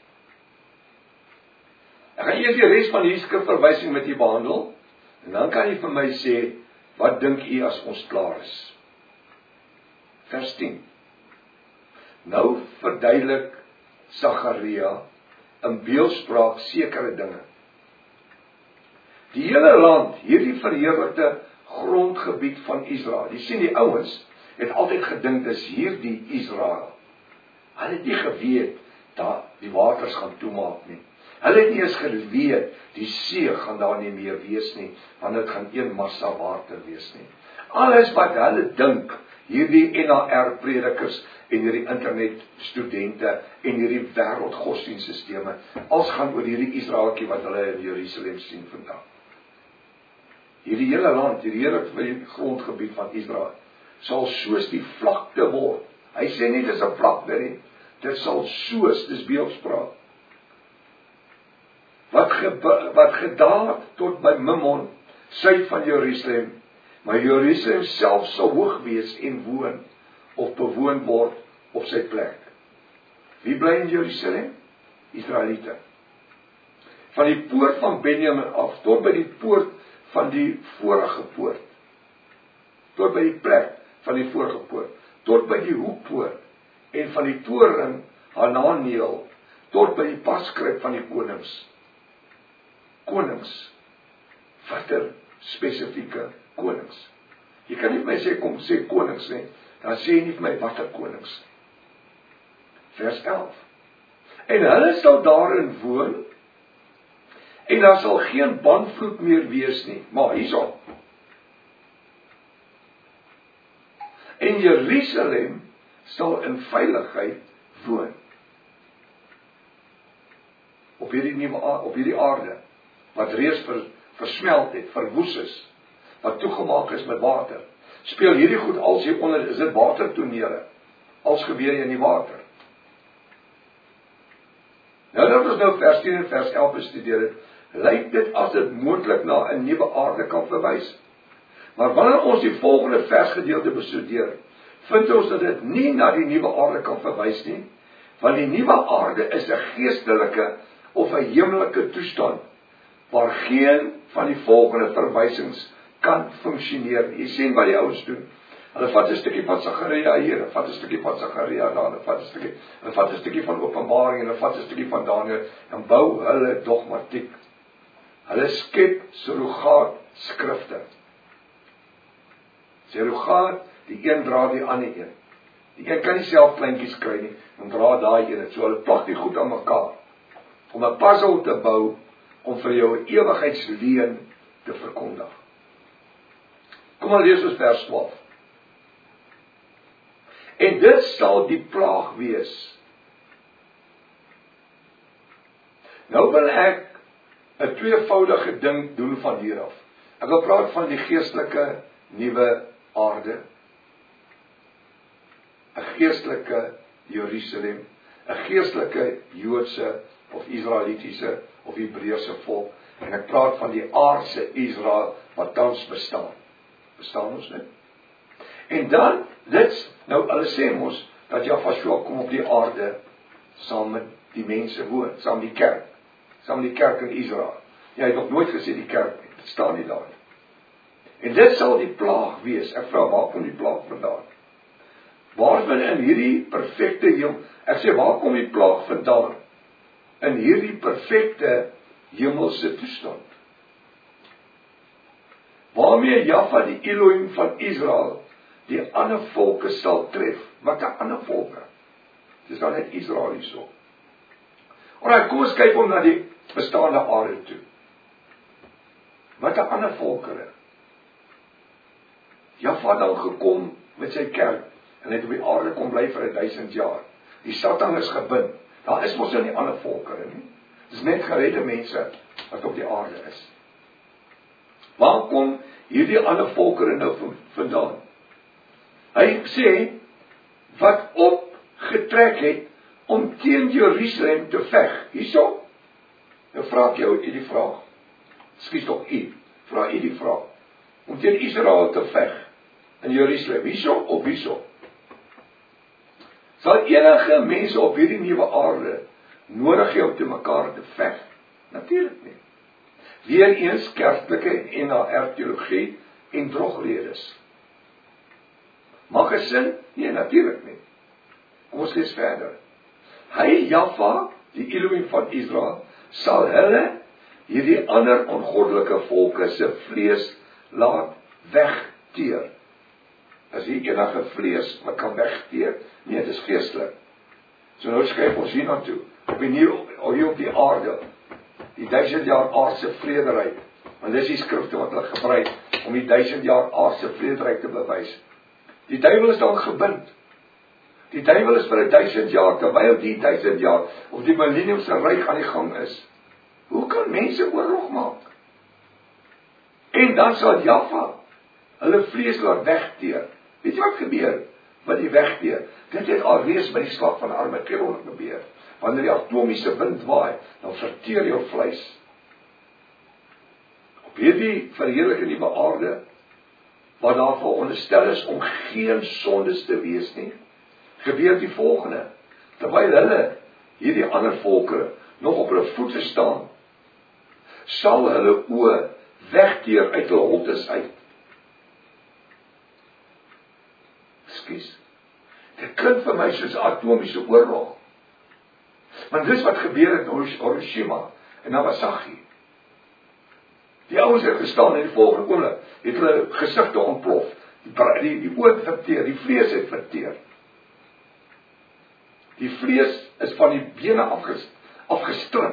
Ek gaan eers die res van hierdie skrifverwysing met u behandel, en dan kan jy vir my sê, wat dink u as ons klaar is? Vers 10. Nou verduidelik Sagaria in beeldspraak sekere dinge. Die hele land, hierdie verheerlikte grondgebied van Israel, die sien die ouens, het altyd gedink, dis hierdie Israel. Hulle het nie geweet, dat die waters gaan toemaak nie. Hulle het nie eens geweet, die see gaan daar nie meer wees nie, want dit gaan een massa water wees nie. Alles wat hulle dink, hierdie NAR predikers en hierdie internet studente en hierdie wêreld godsdienstelsisteme, als gaan oor hierdie Israeltjie wat hulle in Jerusalem sien vandag. Hierdie hele land, hierdie hele grondgebied van Israel, sal soos die vlakte word. Hy sê nie, dit is 'n vlakte nie, dit sal soos, dis beeldspraak, wat gedaal tot by Mimmon, suid van Jerusalem, maar Jerusalem self sal hoog wees en woon, of bewoon word op sy plek. Wie bly in Jerusalem? Israeliete. van die poort van Benjamin af, tot by die poort van die vorige poort, tot by die plek van die vorige poort, tot by die hoekpoort, en van die toring Hananeel, tot by die paskryp van die konings. Konings, watter spesifieke konings? Jy kan nie vir my sê, kom sê konings nie, dan sê jy nie vir my watter konings. Vers 11. En hulle sal daarin woon, en daar sal geen banvloed meer wees nie, maar hierso. En Jerusalem sal in veiligheid woon. Op hierdie aarde, wat reeds versmelt het, verwoes is, wat toegemaak is met water. Speel hierdie goed als hier onder, is dit watertonele, als gebeur in die water. Nou dat ons nou vers 10 en vers 11 bestudeer het, lyk dit as dit moontlik na 'n nuwe aarde kan verwys. Maar wanneer ons die volgende versgedeelte bestudeer, vind ons dat dit nie na die nuwe aarde kan verwys nie, want die nuwe aarde is 'n geestelike of 'n hemelike toestand, waar geen van die volgende verwysings kan funksioneer. Jy sien wat die ouens doen. Hulle vat 'n stukkie van Sagaria hier, hulle vat 'n stukkie van Sagaria daar, hulle vat 'n stukkie van Openbaring en hulle vat 'n stukkie van Daniël en bou hulle dogmatiek. Hulle skep surrogaat skrifte. Surrogaat, die een dra die ander een. Die een kan nie self kleintjies kry nie, dan dra daai een. So hulle plak die goed aan mekaar om 'n puzzle te bou om vir jou 'n ewigheidsleen te verkondig. Kom maar lees ons vers 12. En dit sal die plaag wees. Nou wil ek 'n tweevoudige ding doen van hier af. Ek wil praat van die geestelike nuwe aarde, 'n geestelike Jerusalem, 'n geestelike Joodse of Israelitiese of Hebreëse volk, en ek praat van die aardse Israel wat tans bestaan. Bestaan ons nie? En dan, nou hulle sê ons, dat Jahwe kom op die aarde, saam met die mense woon, saam met die kerk in Israel. Jy het nog nooit gesê die kerk nie, dit staan nie daar. En dit sal die plaag wees. Ek vra, waar kom die plaag vandaan? Waarvan in hierdie perfekte hemel, ek sê, waar kom die plaag vandaan? In hierdie perfekte hemelse toestand. Waarmee Jahwe die Elohim van Israel die ander volke sal tref. Wat 'n ander volke? Dis dan net Israel hierso. Alraai, kom ons kyk om na die bestaande aarde toe. Wat 'n ander volkere? Jahwe dan gekom met sy kerk en het op die aarde kom bly vir 1000 jaar. Die Satan is gebind. Daar is mos nou nie ander volkere nie. Dis net geredde mense wat op die aarde is. Waar kom hierdie ander volkere nou vandaan? Hy sê, wat opgetrek het om teen Jerusalem te veg. Hierso? Nou vra ek jou die vraag. Skies tog vra die vraag. Om teen Israel te veg in Jerusalem. Hierso of hierso? Sal enige mense op hierdie nuwe aarde nodig hê om te mekaar te veg? Natuurlik nie. Weereens kerklike en na erteologie en drogredes. Maak 'n sin? Nee, natuurlik nie. Kom ons lees verder. Hy, Jahwe, die Elohim van Israel, sal hulle hierdie ander ongoddelike volke se vlees laat wegteer. As hier enige vlees wat kan wegteer? Nee, dit is geestelik. So nou skryf ons hier na toe. Hier op die aarde, die 1000 jaar aardse vrederyk. Want dis die skrifte wat hulle gebruik om die 1000 jaar aardse vrederyk te bewys. Die duiwel is dan gebind. Die duiwel is vir 1000 jaar, terwyl die 1000 jaar of die millenniumse ryk aan die gang is. Hoe kan mense oorlog maak? En dan sal Jahwe hulle vlees laat wegteer. Weet jy wat gebeur? Wat die wegteer? Dit het alreeds by die slag van Armageddon gebeur. Wanneer die atomiese wind waai, dan verteer jou vleis. Op hierdie verheerlike nuwe aarde, wat daarvoor onderstel is om geen sondes te wees nie, gebeur die volgende. Terwyl hulle, hierdie ander volke, nog op hulle voete staan, sal hulle oë wegteer uit hulle holtes uit. Ekskuus. Dit klink vir my soos 'n atomiese oorlog. Want dis wat gebeur het in Hiroshima en Nagasaki. Die ouens het gestaan en die volgende oomblik het hulle gesigte ontplof. Die oë verteer, die vlees het verteer. Die vlees is van die bene afgestrip.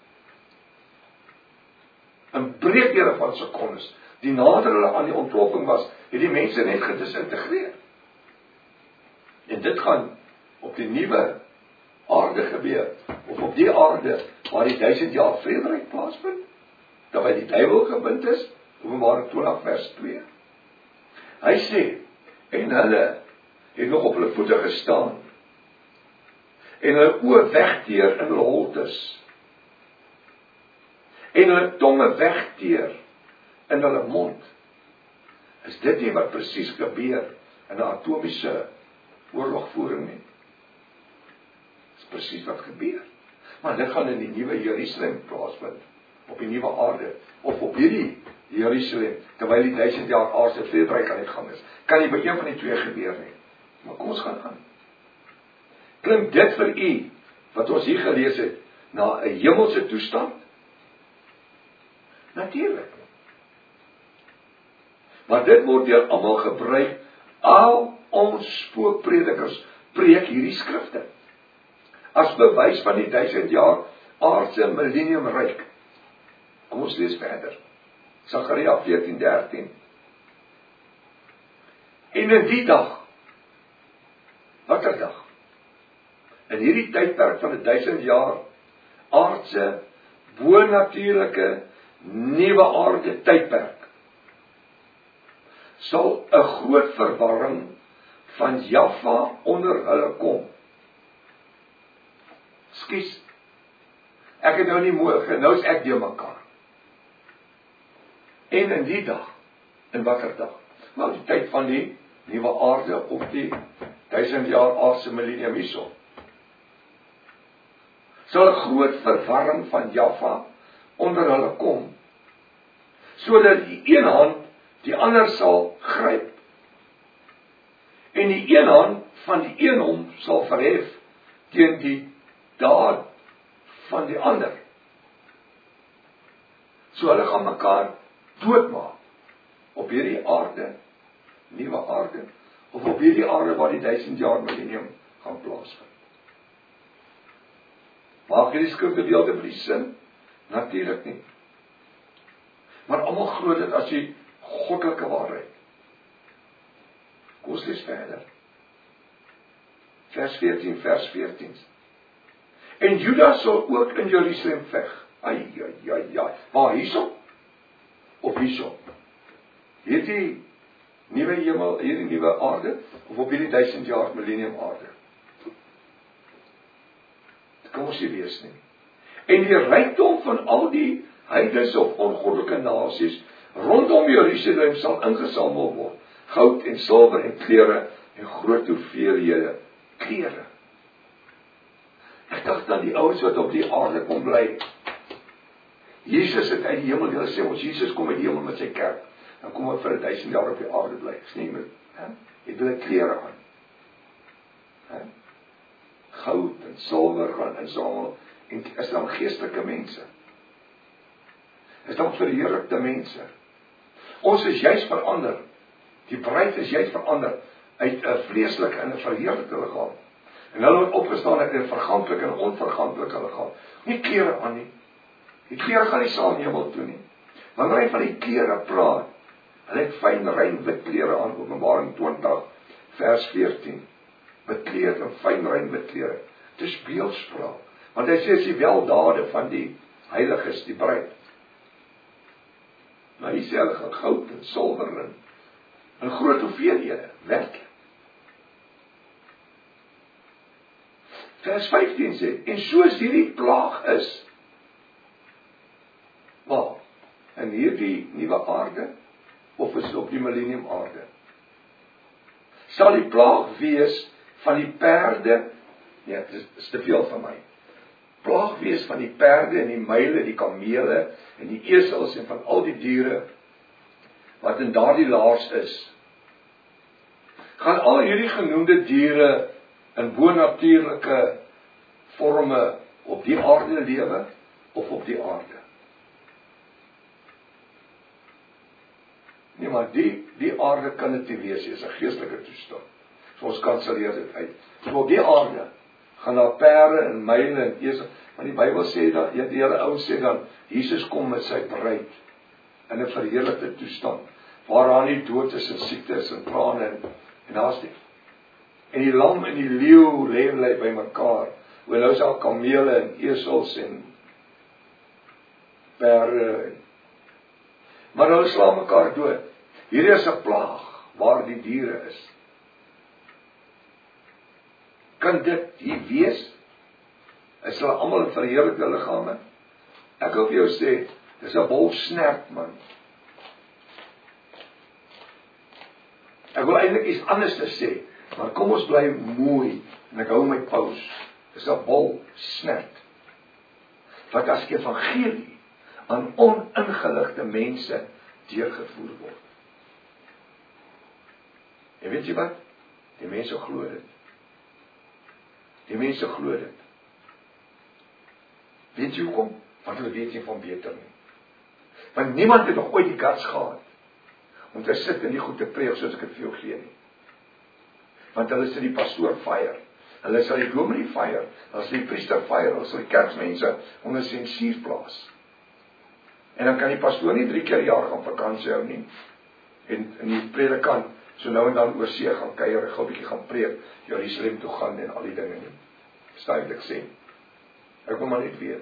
In breekdele van sekondes. Die nader hulle aan die ontploffing was, het die mense net gedisintegreer. En dit gaan op die nuwe aarde gebeur, of op die aarde waar die 1000 jaar vrederyk plaasvind, terwyl die duiwel gebind is, Openbaring 20 vers 2. Hy sê, en hulle het nog op hulle voete gestaan, en hulle oë wegteer in hulle holtes, en hulle tonge wegteer in hulle mond. Is dit nie wat presies gebeur in 'n atomiese oorlogvoering nie? Dis presies wat gebeur. Maar dit gaan in die nuwe Jerusalem plaasvind, op die nuwe aarde, of op hierdie Jerusalem, terwyl die 1000 jaar aardse vrederyk aan die gang is. Kan nie by een van die twee gebeur nie. Maar kom ons gaan aan. Klink dit vir u, wat ons hier gelees het, na 'n hemelse toestand? Natuurlik. Maar dit word deur almal gebruik, al ons spookpredikers preek hierdie skrifte as bewys van die 1000 jaar aardse millenniumryk. Kom ons lees verder. Sagaria 14:13. En in die dag, watter dag? In hierdie tydperk van die 1000 jaar aardse, bonatuurlike, nuwe aarde tydperk, sal 'n groot verwarring van Jaffa onder hulle kom. Skus, ek het nou nie mooi, nou is ek deur mekaar. En in die dag, in watter dag? Nou die tyd van die nuwe aarde of die 1000 jaar aardse millennium hierso. Sal 'n groot verwarring van Jaffa onder hulle kom, sodat die een hand die ander sal gryp, en die een hand van die een hom sal verhef teen die daad van die ander. So hulle gaan mekaar doodmaak op hierdie aarde, nuwe aarde, of op hierdie aarde waar die 1000 jaar millennium gaan plaasvind. Maak hierdie skrifgedeelte vir die sin? Natuurlik nie. Maar almal glo dit as die goddelike waarheid. Kom ons lees verder. Vers 14. En Juda sal ook in Jerusalem veg. Ai. Waar hierso? Of hierso? Hierdie nuwe hemel, hierdie nuwe aarde, of op hierdie 1000 jaar millennium aarde? Dit kan ons nie wees nie. En die rykdom van al die heidense of ongoddelike nasies rondom Jerusalem sal ingesamel word. Goud en silwer en klere en groot hoeveelhede klere. Ek dink dan die ouens wat op die aarde kom bly. Jesus het uit die hemel, hulle sê ons Jesus kom uit die hemel met sy kerk. Dan kom hy vir 1000 jaar op die aarde bly. Dis nie meer, het hulle klere aan. Goud en silwer gaan insamel. En is dan geestelike mense. Is dan verheerlikte mense. Ons is juist verander. Die bruid is juist verander uit 'n vleeslike en 'n verheerlikte liggaam. En hulle het opgestaan uit 'n verganklike en onverganklike liggaam. Nie klere aan nie. Die klere gaan nie saam hemel toe nie. Wanneer hy van die klere praat, hulle het fyn rein wit klere aan, Openbaring 20 vers 14. Bekleed in fyn rein wit klere. Dit is beeldspraak. Want hy sê as die weldade van die heiliges, die bruid. Maar hy sê hulle gaan goud en silwer in groot hoeveelhede, werklik. Vers 15 sê, en soos hierdie plaag is, waar? In hierdie nuwe aarde, of is dit op die millennium aarde? Sal die plaag wees van die perde, nee, dit is te veel van my, plaag wees van die perde en die muile, die kamele en die esels en van al die diere wat in daardie laars is. Gaan al hierdie genoemde diere in bonatuurlike vorme op die aarde lewe of op die aarde? Nee, maar die aarde kan dit nie wees, is 'n geestelike toestand. So ons kanselleer dit uit. So op die aarde gaan daar perde en muile en esels, want die Bybel sê dat, die hele ouens sê dan, Jesus kom met sy bruid in 'n verheerlikte toestand, waaraan nie dood is en siekte is en trane en daar's nie. En die lam en die leeu lê by mekaar. Nou is al kamele en esels en perde. Maar hulle slaan mekaar dood. Hierdie is 'n plaag waar die diere is. Kan dit hier wees? Is hulle almal in verheerlikte liggame? Ek wil vir jou sê, dis 'n wolfsnert, man. Ek wil eintlik iets anders te sê, maar kom ons bly mooi, en ek hou my pause. Dis 'n wolfsnert, wat as evangelie aan oningeligte mense deurgevoer word. En weet jy wat? Die mense glo dit. Die mense glo dit. Weet jy hoekom? Want hulle weet nie van beter nie. Want niemand het nog ooit die guts gehad om te sit en die goed te preek soos ek dit vir jou gee nie. Want hulle sal die pastoor fire, hulle sal die dominee fire, hulle sal die priester fire, hulle sal die kerkmense onder sensuur plaas. En dan kan die pastoor nie 3 keer per jaar gaan vakansie hou nie. En die predikant so nou en dan oor see gaan kuier, 'n bietjie gaan preek, Jerusalem toe gaan en al die dinge nie. Verstaan wat ek sê? Ek wil maar net weet.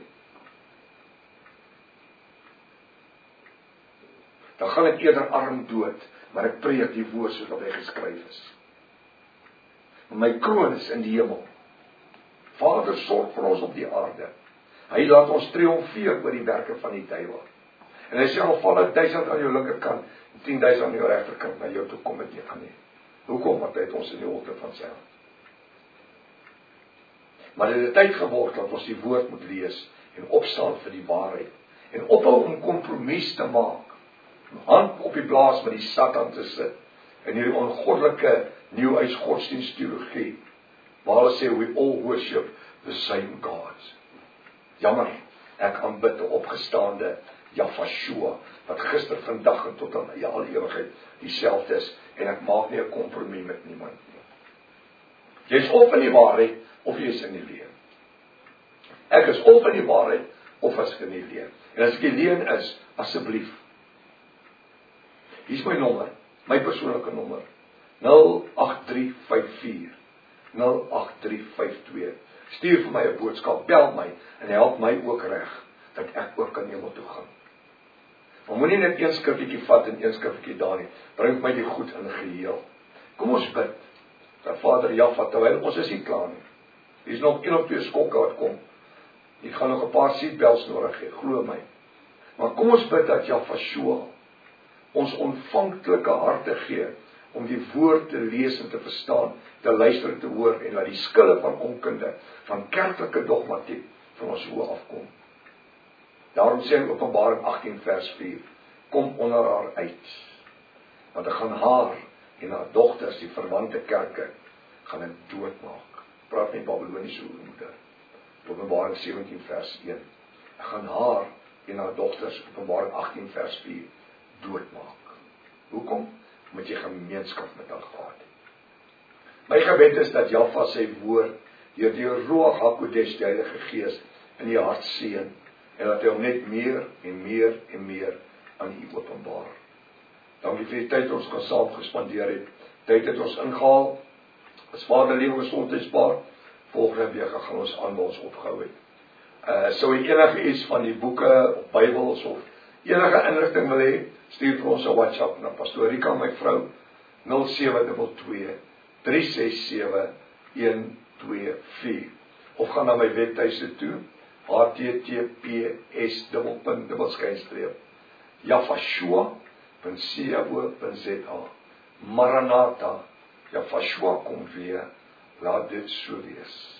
Dan gaan ek eerder arm dood, maar ek preek die woord soos wat hy geskryf is. My kroon is in die hemel. Vader sorg vir ons op die aarde. Hy laat ons triomfeer oor die werke van die duiwel. En hy sê al val 1000 aan jou linkerkant, 10.000 aan jou regterkant, na jou toe kom dit nie aan nie. Hoekom? Want hy het ons in die holte van sy hand. Maar dit het tyd geword dat ons die woord moet lees en opstaan vir die waarheid en ophou om kompromis te maak. Hand op die blaas met die Satan te sit in hierdie ongoddelike New-Age godsdiensteologie waar hulle sê we all worship the same God. Jammer, ek aanbid 'n opgestaande Yahweh wat gister, vandag en tot aan alle ewigheid dieselfde is en ek maak nie 'n kompromis met niemand nie. Jy is of in die waarheid of jy is in die leuen. Ek is of in die waarheid of as ek in die leuen. En as ek die leuen is, asseblief. Hier is my nommer, my persoonlike nommer. 08354 08352. Stuur vir my 'n boodskap, bel my en help my ook reg dat ek ook kan hemel toe gaan. Maar moenie net een skriffietjie vat en een skriffietjie daar nie. Bring my die goed in geheel. Kom ons bid. Dat Vader Jahwe, terwyl ons is nie klaar nie. Hier is nog 1 of 2 skokke wat kom. Ek gaan nog 'n paar seatbelts nodig hê, glo my. Maar kom ons bid dat Jahwe ons ontvanklike harte gee om die woord te lees en te verstaan, te luister en te hoor en laat die skille van onkunde, van kerklike dogmatiek van ons oë afkom. Daarom sê in Openbaring 18 vers 4, kom onder haar uit, want ek gaan haar en haar dogters, die verwante kerke, gaan ek doodmaak. Praat met Babyloniese moeder. Openbaring 17 vers 1. Ek gaan haar en haar dogters, Openbaring 18 vers 4, doodmaak. Hoekom? Moet jy gemeenskap met haar gehad. My gebed is dat Jahwe sy woord deur die Ruach HaKodesh, die Heilige Gees, in die hart seën en dat hy hom net meer en meer en meer aan u openbaar. Dankie vir die tyd ons kan saam gespandeer het. Tyd het ons ingehaal. As Vader lewe gesondheidsbaar, volgende week gaan ons aan waar ons opgehou het. Sou jy enige iets van die boeke of Bybels of enige inligting wil hê, stuur vir ons 'n WhatsApp na Pastoor Rika, my vrou, 0722 367 124. Of gaan na my webtuiste toe, https:// Jahweh.co.za. Maranatha, Jahwe kom weer, laat dit so wees.